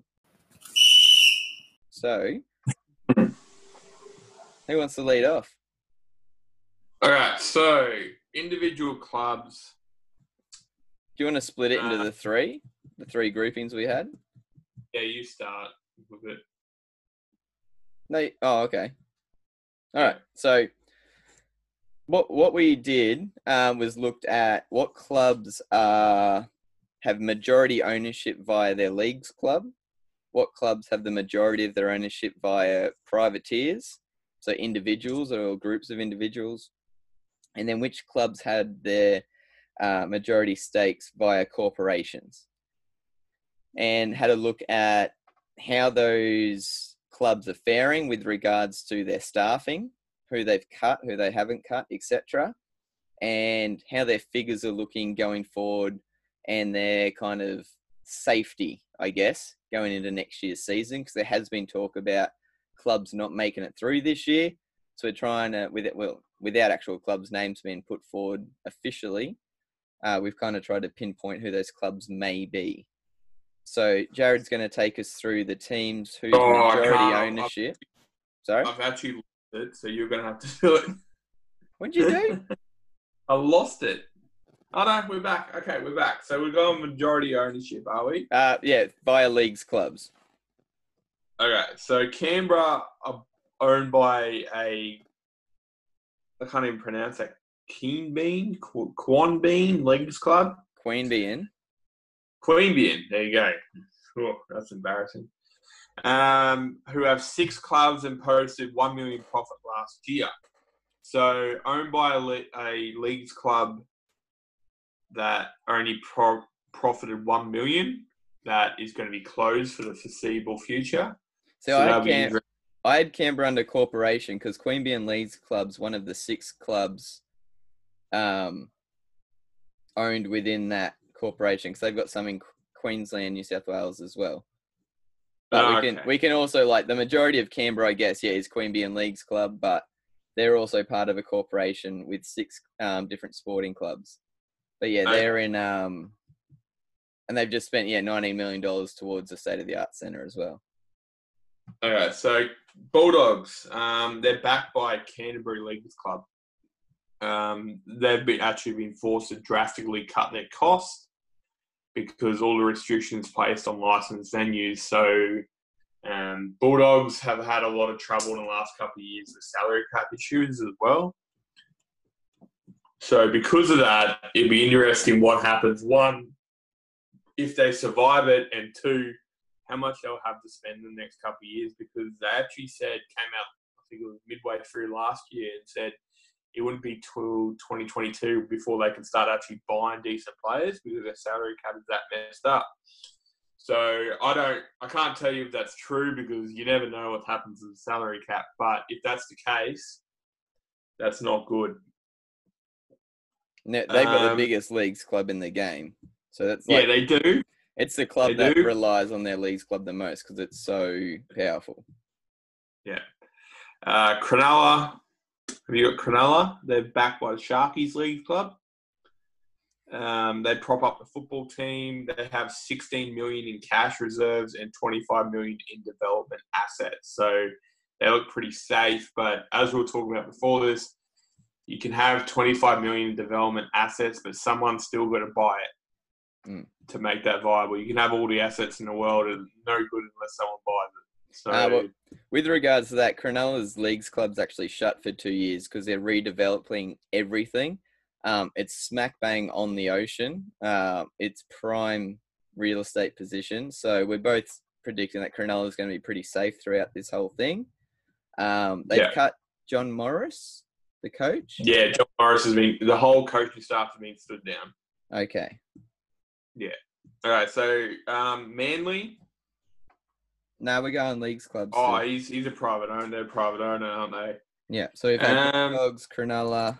So who wants to lead off? All right. So individual clubs. Do you want to split it into Uh, the three, the three groupings we had? Yeah, you start with it. No. Oh, okay. All right. So what what we did um, was looked at what clubs uh, have majority ownership via their leagues club, what clubs have the majority of their ownership via privateers, so individuals or groups of individuals, and then which clubs had their uh, majority stakes via corporations, and had a look at how those clubs are faring with regards to their staffing, who they've cut, who they haven't cut, et cetera, and how their figures are looking going forward and their kind of safety, I guess, going into next year's season, because there has been talk about clubs not making it through this year. So we're trying to, with it, well, without actual clubs' names being put forward officially, uh, we've kind of tried to pinpoint who those clubs may be. So Jared's going to take us through the teams whose Oh, I majority can't. ownership. Sorry? I've actually lost it, so you're going to have to do it. What'd you do? I lost it. Oh, no, we're back. Okay, we're back. So we're going majority ownership, are we? Uh, yeah, via leagues clubs. Okay, so Canberra are owned by a, I can't even pronounce that, Keen Bean? Qu- Quan Bean Leagues Club? Queanbeyan. Queanbeyan, there you go. Oh, that's embarrassing. Um, who have six clubs and posted one million profit last year. So owned by a, le- a leagues club that only pro- profited one million, that is going to be closed for the foreseeable future. So, So I, that'll had be Cam- interesting. I had Canberra under corporation because Queanbeyan Leagues Club's one of the six clubs um, owned within that corporation, because they've got some in Queensland, New South Wales as well. But Oh, we can okay. we can also, like, the majority of Canberra, I guess, yeah, is Queanbeyan Leagues Club, but they're also part of a corporation with six um, different sporting clubs. But yeah, they're in, um, and they've just spent, yeah, nineteen million dollars towards the state-of-the-art centre as well. Okay, so Bulldogs, um, they're backed by Canterbury Leagues Club. Um, they've been actually been forced to drastically cut their costs because all the restrictions placed on licensed venues. So um, Bulldogs have had a lot of trouble in the last couple of years with salary cap issues as well. So because of that, it'd be interesting what happens. One, if they survive it, and two, how much they'll have to spend in the next couple of years, because they actually said, came out, I think it was midway through last year, and said it wouldn't be till twenty twenty-two before they can start actually buying decent players because their salary cap is that messed up. So I don't, I can't tell you if that's true because you never know what happens with the salary cap. But if that's the case, that's not good. No, they've got the Um, biggest leagues club in the game, so that's Yeah, like they do. it's the club They that do. relies on their leagues club the most because it's so powerful. Yeah. Uh, Cronulla. Have you got Cronulla? They're backed by the Sharkies League Club. Um, they prop up the football team. They have sixteen million in cash reserves and twenty-five million in development assets. So they look pretty safe. But as we were talking about before this, you can have twenty-five million in development assets, but someone's still got to buy it Mm. to make that viable. You can have all the assets in the world and no good unless someone buys it. So Uh, well, with regards to that, Cronulla's leagues club's actually shut for two years because they're redeveloping everything. Um, it's smack bang on the ocean. Uh, it's prime real estate position. So we're both predicting that Cronulla is going to be pretty safe throughout this whole thing. Um, they've Yeah. cut John Morris, the coach. yeah, John Morris has been, the whole coaching staff has been stood down. Okay. All right, so um, Manly. Now we're going leagues clubs. Oh, still. he's he's a private owner. They're a private owner, aren't they? Yeah. So we've had Um, Bulldogs, Cronulla.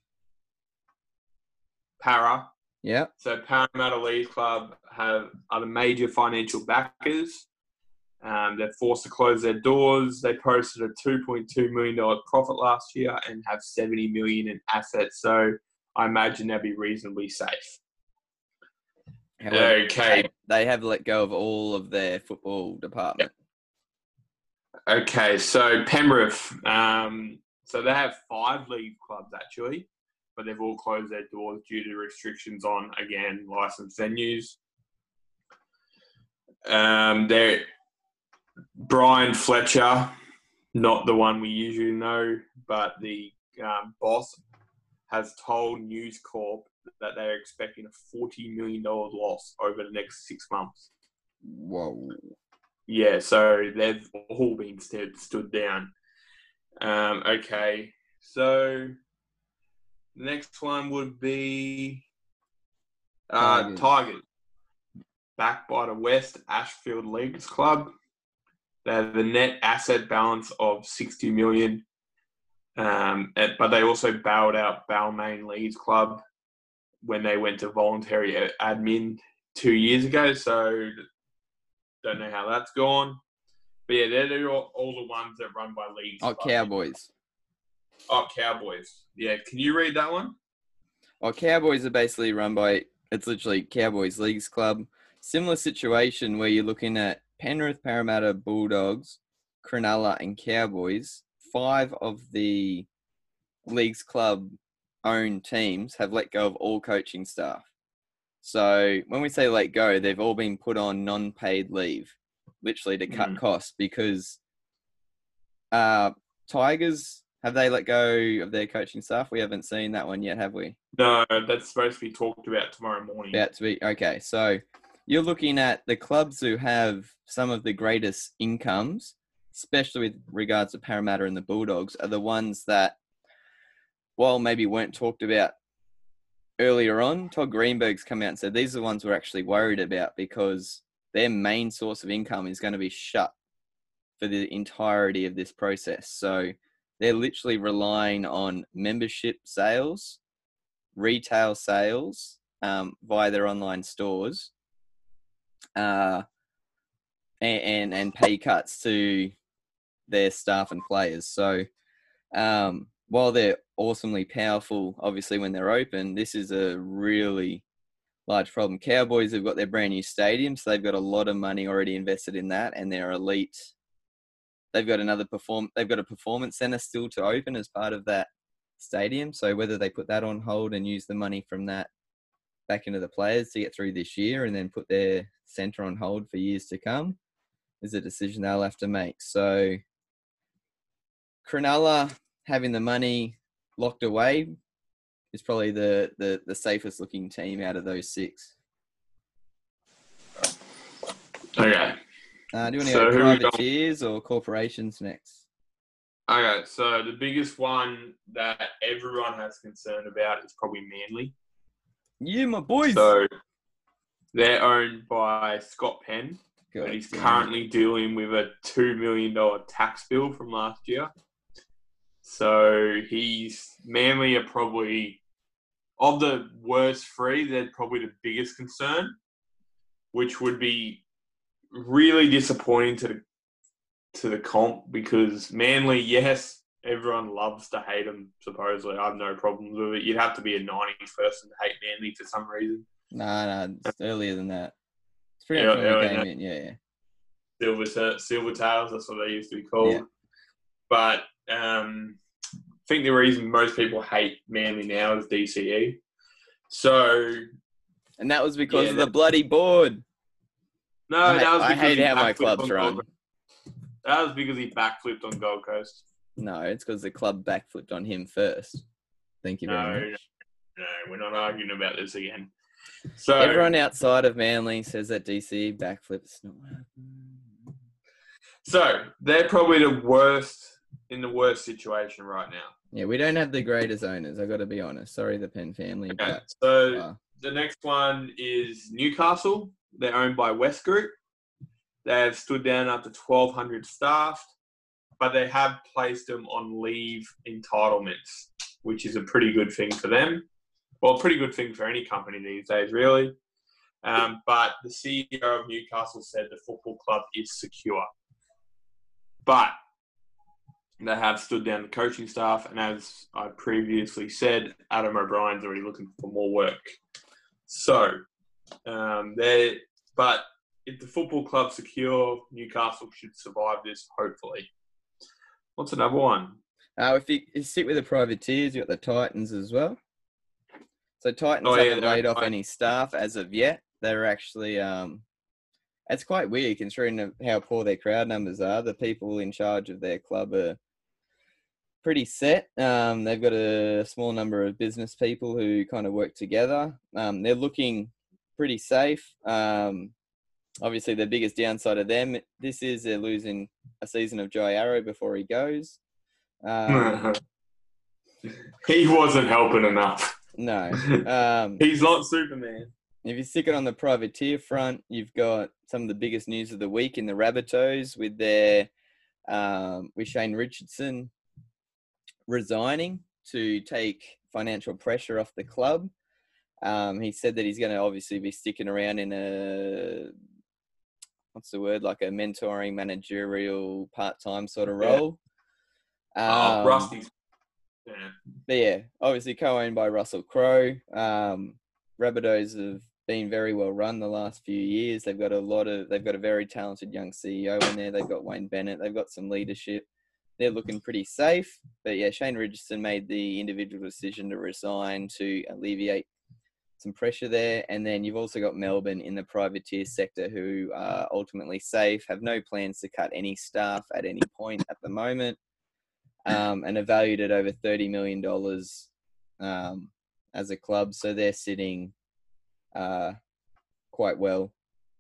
Para. Yeah. So Parramatta League Club have are the major financial backers. Um, they're forced to close their doors. They posted a two point two million dollars profit last year and have seventy million dollars in assets. So I imagine they'll be reasonably safe. However, Okay. They, they have let go of all of their football department. Okay, so Penrith. Um, so they have five league clubs actually, but they've all closed their doors due to restrictions on, again, licensed venues. Um, they're Brian Fletcher, not the one we usually know, but the um, boss has told News Corp that they're expecting a forty million dollars loss over the next six months. Whoa. Yeah, so they've all been stood, stood down. Um, okay, so the next one would be uh, Tigers. Tigers. Backed by the West Ashfield Leagues Club. They have a net asset balance of sixty million dollars, um, but they also bailed out Balmain Leagues Club when they went to voluntary admin two years ago, so don't know how that's gone. But yeah, they're, they're all, all the ones that run by leagues. Oh, Cowboys. Oh, Cowboys. Yeah, can you read that one? Well, Cowboys are basically run by, it's literally Cowboys Leagues Club. Similar situation where you're looking at Penrith, Parramatta, Bulldogs, Cronulla, and Cowboys. Five of the Leagues Club owned teams have let go of all coaching staff. So when we say let go, they've all been put on non-paid leave, literally to cut Mm. costs because uh, Tigers, have they let go of their coaching staff? We haven't seen that one yet, have we? No, that's supposed to be talked about tomorrow morning. About to be okay. So you're looking at the clubs who have some of the greatest incomes, especially with regards to Parramatta and the Bulldogs, are the ones that, while maybe weren't talked about earlier on, Todd Greenberg's come out and said these are the ones we're actually worried about because their main source of income is going to be shut for the entirety of this process. So they're literally relying on membership sales, retail sales um, via their online stores, uh, and, and and pay cuts to their staff and players. So um, while they're awesomely powerful, obviously when they're open, this is a really large problem. Cowboys have got their brand new stadium, so they've got a lot of money already invested in that, and they're elite. They've got another perform. They've got a performance center still to open as part of that stadium. So whether they put that on hold and use the money from that back into the players to get through this year, and then put their center on hold for years to come, is a decision they'll have to make. So Cronulla having the money locked away is probably the, the, the safest looking team out of those six. Okay. Uh, do you want to So go who we privateers or corporations next? Okay, so the biggest one that everyone has concern about is probably Manly. You, my boys. So, They're owned by Scott Penn, God but he's damn. currently dealing with a two million dollars tax bill from last year. So he's Manly are probably, of the worst three, they're probably the biggest concern, which would be really disappointing to the to the comp because Manly, yes, everyone loves to hate them, supposedly. I have no problems with it. You'd have to be a nineties person to hate Manly for some reason. Nah, nah, it's earlier than that. It's pretty Yeah, much when we early came that- in, yeah, yeah. Silver, silver tails, that's what they used to be called. Yeah. But um, I think the reason most people hate Manly now is D C E. So, And that was because Yeah, of the that- bloody board. no, I, that was I because hate he how my backflipped clubs on run. Gold Coast. That was because he backflipped on Gold Coast. No, it's because the club backflipped on him first. Thank you very No, much. no, we're not arguing about this again. So Everyone outside of Manly says that D C E backflips. Not what happened. So they're probably the worst in the worst situation right now. Yeah, we don't have the greatest owners. I got to be honest. Sorry, the Penn family, Okay. but So uh, the next one is Newcastle. They're owned by West Group. They have stood down up to twelve hundred staff, but they have placed them on leave entitlements, which is a pretty good thing for them. Well, a pretty good thing for any company these days, really. Um, but the C E O of Newcastle said the football club is secure. But they have stood down the coaching staff, and as I previously said, Adam O'Brien's already looking for more work. So, um, they but if the football club's secure, Newcastle should survive this, hopefully. What's another one? uh, if you, you sit with the privateers, you got the Titans as well. So Titans Oh, yeah, haven't they're laid off right. any staff as of yet. They're actually, um, it's quite weird considering how poor their crowd numbers are. The people in charge of their club are pretty set. Um, they've got a small number of business people who kind of work together. Um, they're looking pretty safe. Um, obviously, the biggest downside of them, this is they're losing a season of Jai Arrow before he goes. Um, He wasn't helping enough. no. Um, He's not Superman. If you stick it on the privateer front, you've got some of the biggest news of the week in the Rabbitohs with their um, with Shane Richardson resigning to take financial pressure off the club. Um, he said that he's going to obviously be sticking around in a what's the word like a mentoring, managerial, part-time sort of role. Yeah. Um, oh, Rusty's. Yeah. But yeah, obviously co-owned by Russell Crowe. Um, Rabbitohs have been very well run the last few years. They've got a lot of, they've got a very talented young C E O in there. They've got Wayne Bennett. They've got some leadership. They're looking pretty safe. But yeah, Shane Richardson made the individual decision to resign to alleviate some pressure there. And then you've also got Melbourne in the privateer sector who are ultimately safe, have no plans to cut any staff at any point at the moment. Um, and are valued at over thirty million dollars um, as a club. So they're sitting uh, quite well.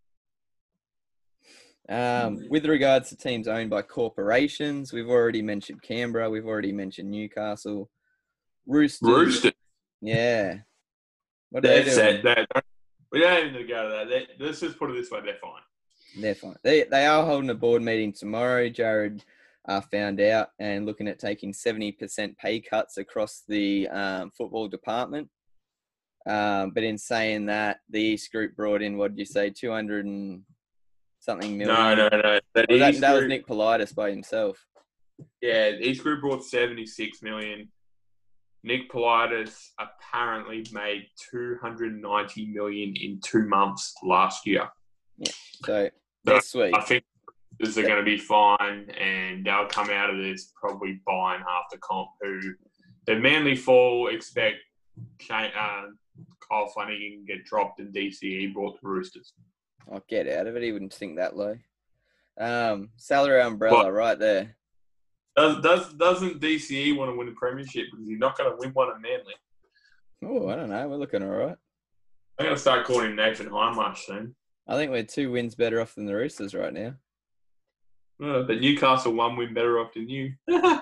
Um, with regards to teams owned by corporations, we've already mentioned Canberra. We've already mentioned Newcastle. Roosters. Rooster. Yeah. What are they They're doing? set. They're, we don't even need to go to that. They, let's just put it this way. They're fine. They're fine. They, they are holding a board meeting tomorrow. Jared Uh, found out and looking at taking seventy percent pay cuts across the um, football department. Um, but in saying that, the East Group brought in, what did you say, two hundred and something million? No, no, no. The Oh, that, East that was Group- Nick Politis by himself. Yeah, the East Group brought seventy-six million. Nick Politis apparently made two hundred ninety million in two months last year. So they're sweet. I think this are going to be fine, and they'll come out of this probably buying half the comp. Who the Manly fall expect Shane, uh, Kyle Flanagan get dropped, and D C E brought the Roosters. I'll get out of it. He wouldn't think that low. Um, salary umbrella What? right there. Does, does doesn't D C E want to win a premiership because he's not going to win one at Manly? Oh, I don't know. We're looking all right. I'm going to start calling him Nathan Hindmarsh soon. I think we're two wins better off than the Roosters right now. Uh, but Newcastle one win better off than you.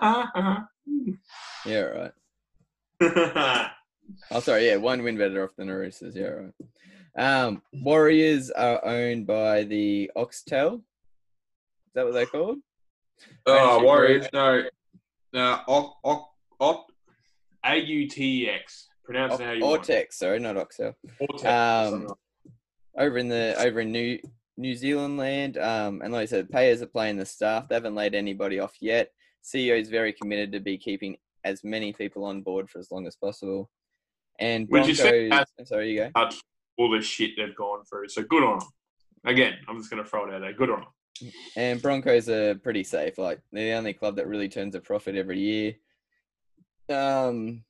Yeah, all right. Oh, sorry. Yeah, one win better off than the Roosters. Yeah, all right. Um, Warriors are owned by the Oxtel. Is that what they're called? Oh, Ownership Warriors, group. no. No, Oc, Oc, Oc, A U T E X. Pronounce it how you want. Ortex, sorry, not Oxtel. Ortex. Um, over in the over in New New Zealand land, um, and like I said, players are playing the staff. They haven't laid anybody off yet. C E O is very committed to be keeping as many people on board for as long as possible. And Which is Broncos, sorry, you go. all the shit they've gone through. So good on them. Again, I'm just going to throw it out there. Good on them. And Broncos are pretty safe. Like, they're the only club that really turns a profit every year. Um,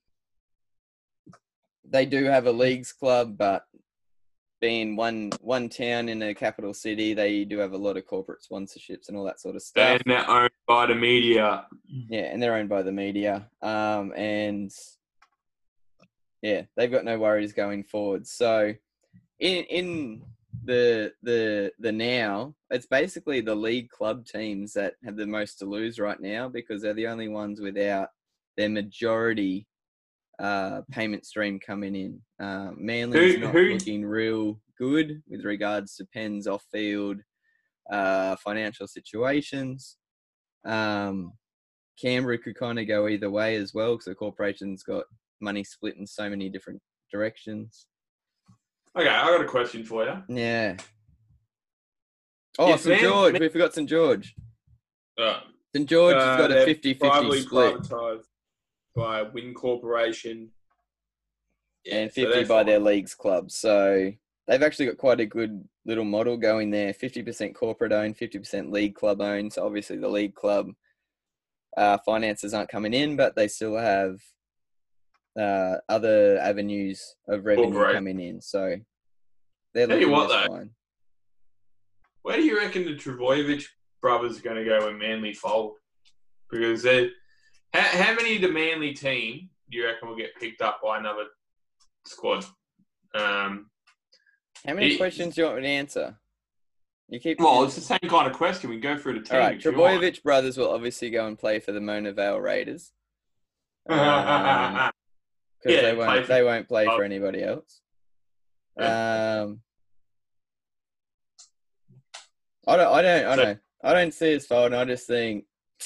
they do have a leagues club, but being one one town in a capital city, they do have a lot of corporate sponsorships and all that sort of stuff. And they're owned by the media. Yeah, and they're owned by the media. Um, and yeah, they've got no worries going forward. So in in the the the now, it's basically the league club teams that have the most to lose right now because they're the only ones without their majority uh, payment stream coming in. Uh, Manly's Who- not who- looking real good with regards to Penn's off-field uh, financial situations. Um, Canberra could kind of go either way as well because the corporation's got money split in so many different directions. Okay, I got a question for you. Yeah. Oh, If St Man- George. Man- We forgot St George. Uh, St George uh, has got a they're fifty-fifty privately split privatised by Win Corporation. Yeah, and so fifty they're by their fine. leagues club. So they've actually got quite a good little model going there. fifty percent corporate owned, fifty percent league club owned. So obviously the league club uh, finances aren't coming in, but they still have uh, other avenues of revenue Corporate. coming in. So they're Tell you looking what, just though. fine. Where do you reckon the Trbojevic brothers are going to go when Manly fold? Because they, how, how many of the Manly team do you reckon will get picked up by another squad? Um, How many It- questions do you want me to answer? You keep. well, it's the same kind of question. We can go through the team. All right, if you want. Trbojevic brothers will obviously go and play for the Mona Vale Raiders. Um, because Yeah, they play won't for- they won't play oh. for anybody else. Yeah. Um, I don't I don't I So- don't I don't see his fault. I just think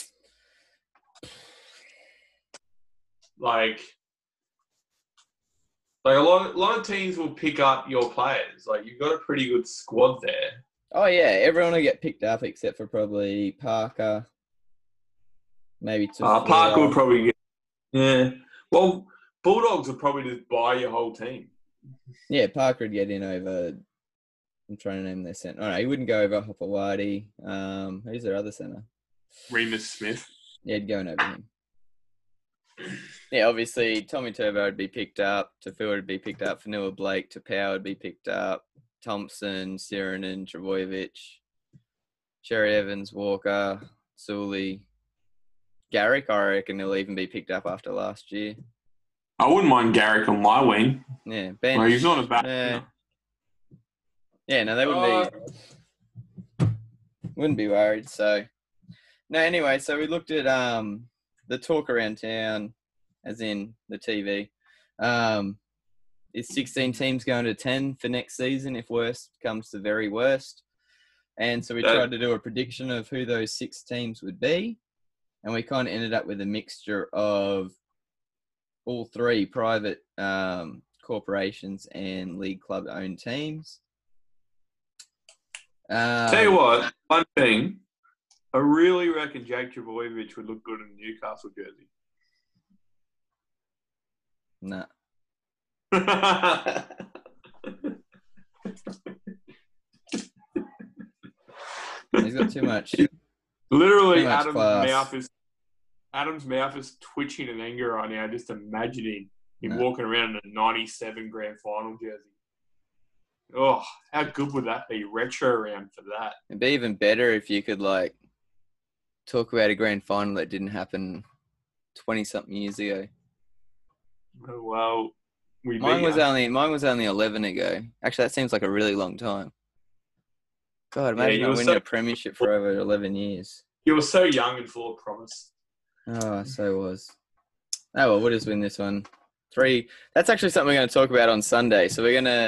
like, like a lot, a lot of teams will pick up your players. Like you've got a pretty good squad there. oh yeah, everyone will get picked up except for probably Parker, maybe Uh, Tafua. Parker would probably get. Yeah. Well, Bulldogs would probably just buy your whole team. Yeah, Parker would get in over. I'm trying to name their centre. Oh no, he wouldn't go over Hopewadi. Um, who's their other centre? Remus Smith. Yeah, he'd go in over him. Yeah, obviously Tommy Turbo would be picked up. Tafua would be picked up. Fanua Blake, Tapau would be picked up. Thompson, Sirinen, Trbojevic, Cherry Evans, Walker, Sully, Garrick. I reckon he'll even be picked up after last year. I wouldn't mind Garrick on my wing. Yeah, Ben. Well, he's not a bad. Yeah. Yeah, no, they wouldn't be wouldn't be worried. So, no, anyway, so we looked at um the talk around town, as in the T V. Um, is sixteen teams going to ten for next season if worst comes to very worst? And so we That- tried to do a prediction of who those six teams would be, and we kind of ended up with a mixture of all three private um, corporations and league club owned teams. Um, Tell you what, one thing, I really reckon Jake Trbojevic would look good in a Newcastle jersey. Nah. He's got too much. Literally, Too much Adam's class. mouth is Adam's mouth is twitching in anger right now. Just imagining him No. walking around in a ninety-seven grand final jersey. Oh, how good would that be? Retro around for that. It'd be even better if you could like talk about a grand final that didn't happen twenty something years ago. Oh, well, we Mine beat was us. only mine was only eleven ago. Actually, that seems like a really long time. God, Yeah, imagine you not were winning so- a premiership for over eleven years. You were so young and full of promise. Oh, so was. Oh well, we'll just win this one. Three. That's actually something we're going to talk about on Sunday. So we're going to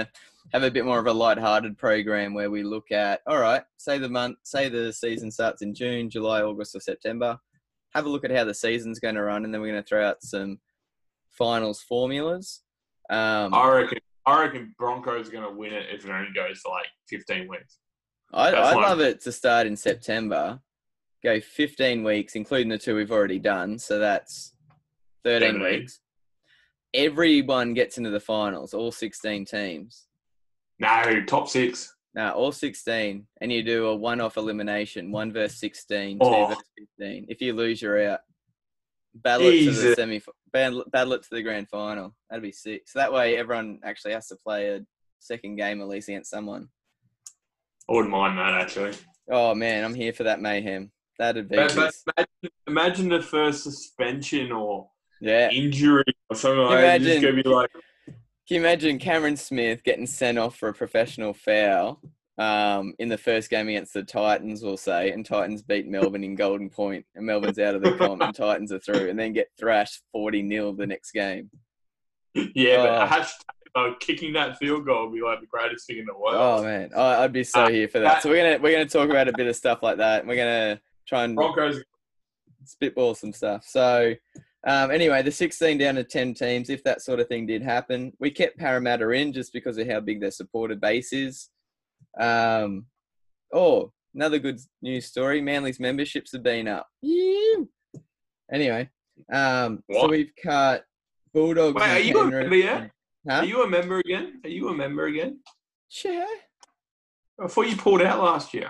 have a bit more of a light-hearted program where we look at, all right, say the month, say the season starts in June, July, August, or September. Have a look at how the season's going to run, and then we're going to throw out some finals formulas. Um, I reckon. I reckon Broncos are going to win it if it only goes for like fifteen weeks. I, That's I'd my- love it to start in September, go fifteen weeks, including the two we've already done. So that's thirteen seventeen. weeks. Everyone gets into the finals, all sixteen teams. No, top six. Now, all sixteen, and you do a one-off elimination, one versus sixteen, Oh. two versus fifteen. If you lose, you're out. Battle it to the Jesus. semi, battle battle it to the grand final. That'd be sick. So that way, everyone actually has to play a second game at least against someone. I wouldn't mind that actually. Oh man, I'm here for that mayhem. That'd be But, but just- imagine, imagine the first suspension or yeah. injury or something like that. Just Imagine- gonna be like, Can you imagine Cameron Smith getting sent off for a professional foul um, in the first game against the Titans, we'll say, and Titans beat Melbourne in Golden Point, and Melbourne's out of the comp, and Titans are through, and then get thrashed forty nil the next game. yeah, but Oh. a hashtag uh, kicking that field goal would be like the greatest thing in the world. Oh man, I I'd be so Uh, here for that. that- So we're gonna we're gonna talk about a bit of stuff like that. And we're gonna try and Broncos. spitball some stuff. So um, anyway, the sixteen down to ten teams, if that sort of thing did happen, we kept Parramatta in just because of how big their supporter base is. Um, oh, another good news story: Manly's memberships have been up. Ew. Anyway, um, so What? we've cut Bulldogs. Wait, and are you a Penrith member yet? and- Huh? Are you a member again? Are you a member again? Yeah. I thought you pulled out last year.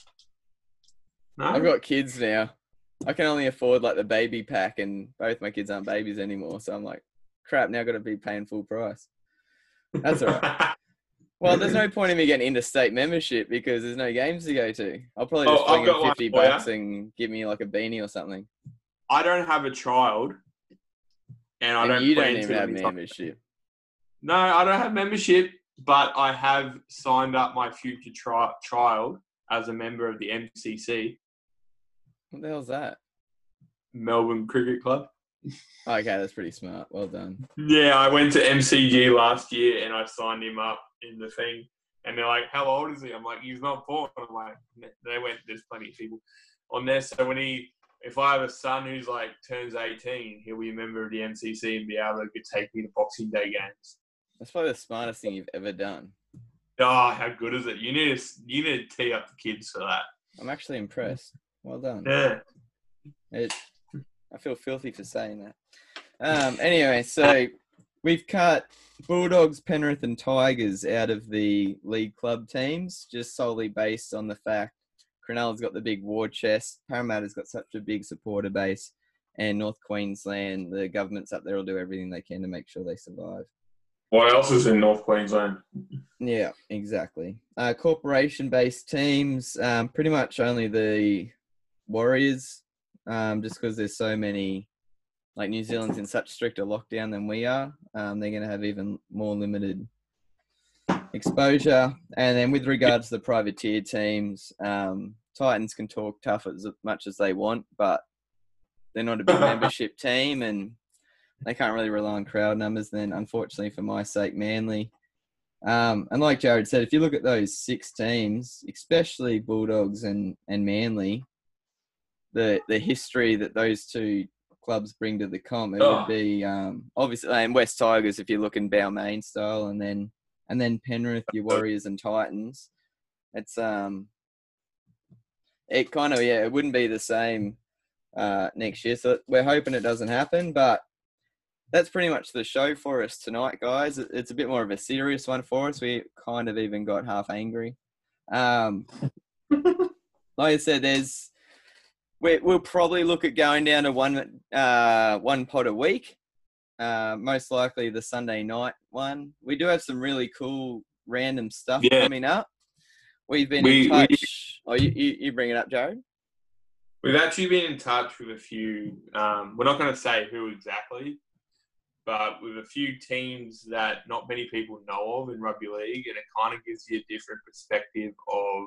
No. I've got kids now. I can only afford like the baby pack, and both my kids aren't babies anymore. So I'm like, crap, now I've got to be paying full price. That's all right. Well, there's no point in me getting interstate membership because there's no games to go to. I'll probably just Oh, bring I've in got one fifty for ya. bucks and give me like a beanie or something. I don't have a child, and I And don't you plan don't even to have anytime. membership. No, I don't have membership, but I have signed up my future tri- child as a member of the M C C, What the hell's that? Melbourne Cricket Club. Okay, that's pretty smart. Well done. Yeah, I went to M C G last year and I signed him up in the thing. And they're like, how old is he? I'm like, he's not born. I'm like, they went, there's plenty of people on there. So when he, if I have a son who's like turns eighteen, he'll be a member of the M C C and be able to take me to Boxing Day games. That's probably the smartest thing you've ever done. Oh, how good is it? You need to, you need to tee up the kids for that. I'm actually impressed. Well done. Yeah. It, I feel filthy for saying that. Um, anyway, so we've cut Bulldogs, Penrith and Tigers out of the league club teams just solely based on the fact Cronulla's got the big war chest, Parramatta's got such a big supporter base, and North Queensland, the governments up there will do everything they can to make sure they survive. What else is in North Queensland? Yeah, exactly. Uh, corporation-based teams, um, pretty much only the Warriors, um, just because there's so many, like New Zealand's in such stricter lockdown than we are. Um, they're going to have even more limited exposure. And then with regards to the privateer teams, um, Titans can talk tough as much as they want, but they're not a big membership team and they can't really rely on crowd numbers. Then, unfortunately, for my sake, Manly. Um, and like Jared said, if you look at those six teams, especially Bulldogs and, and Manly, the the history that those two clubs bring to the comp, it Oh. would be um, obviously, and West Tigers if you're looking Balmain style, and then and then Penrith, your Warriors and Titans. It's um, it kind of yeah, it wouldn't be the same uh, next year. So we're hoping it doesn't happen, but that's pretty much the show for us tonight, guys. It- It's a bit more of a serious one for us. We kind of even got half angry. Um, like I said, there's we, we'll probably look at going down to one uh, one pod a week. Uh, most likely the Sunday night one. We do have some really cool random stuff Yeah. coming up. We've been We- in we- touch. Oh, you, you, you bring it up, Jared? We've actually been in touch with a few, um, we're not going to say who exactly, but with a few teams that not many people know of in rugby league, and it kind of gives you a different perspective of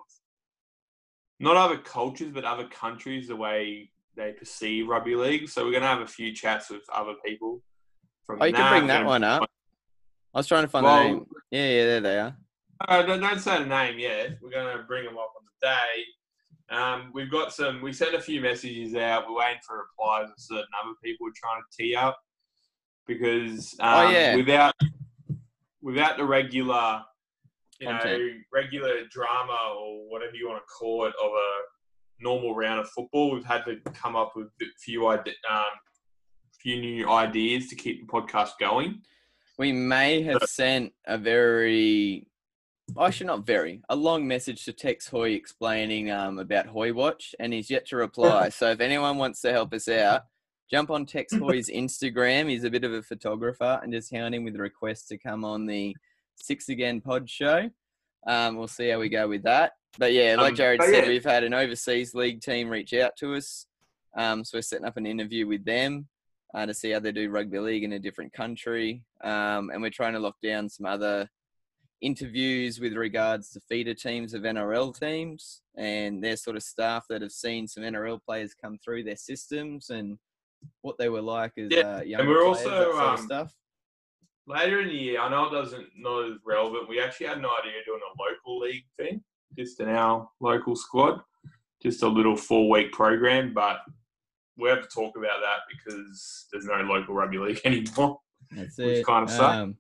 not other cultures, but other countries, the way they perceive rugby league. So we're going to have a few chats with other people from Oh, you can that. bring that We're one gonna- up. I was trying to find Well- the name. Yeah, yeah, there they are. Uh, don't, don't say the name yet. We're going to bring them up on the day. Um, we've got some. We sent a few messages out. We're waiting for replies of certain other people we're trying to tee up because um, Oh, yeah. without without the regular, you Content. know, regular drama or whatever you want to call it of a normal round of football, we've had to come up with a few ide- um, few new ideas to keep the podcast going. We may have sent a very, actually not very, a long message to Tex Hoy explaining um, about Hoy Watch, and he's yet to reply. So if anyone wants to help us out, jump on Tex Hoy's Instagram. He's a bit of a photographer, and just hound him with requests to come on the Six Again pod show. Um, we'll see how we go with that. But yeah, like Um, Jared but said, yeah. we've had an overseas league team reach out to us. Um, so we're setting up an interview with them. Uh, to see how they do rugby league in a different country. Um, and we're trying to lock down some other interviews with regards to feeder teams of N R L teams and their sort of staff that have seen some N R L players come through their systems and what they were like as Yeah, uh, and younger we're players, also, that sort of um, stuff. Later in the year, I know it doesn't not as relevant. We actually had an idea of doing a local league thing, just in our local squad, just a little four-week program. But we have to talk about that because there's no local rugby league anymore. That's which it. kind of sucks. Um,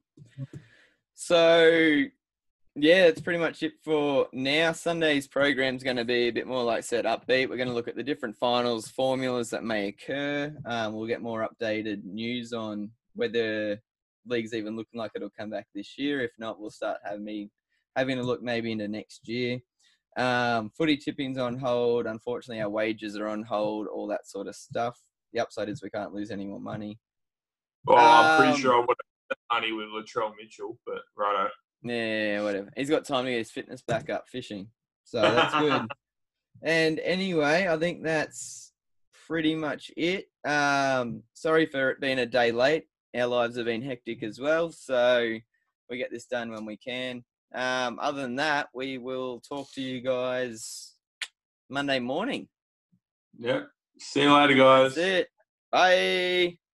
so, yeah, that's pretty much it for now. Sunday's program's going to be a bit more, like I said, upbeat. We're going to look at the different finals formulas that may occur. Um, we'll get more updated news on whether league's even looking like it'll come back this year. If not, we'll start having me having a look maybe into next year. Um, footy tipping's on hold. Unfortunately, our wages are on hold, all that sort of stuff. The upside is we can't lose any more money. Oh, I'm pretty Um, sure I would have money with Latrell Mitchell, but righto. Yeah, whatever. He's got time to get his fitness back up fishing. So that's good. And anyway, I think that's pretty much it. Um, sorry for it being a day late. Our lives have been hectic as well. So we get this done when we can. Um, other than that, we will talk to you guys Monday morning. Yep. See you later, guys. That's it. Bye.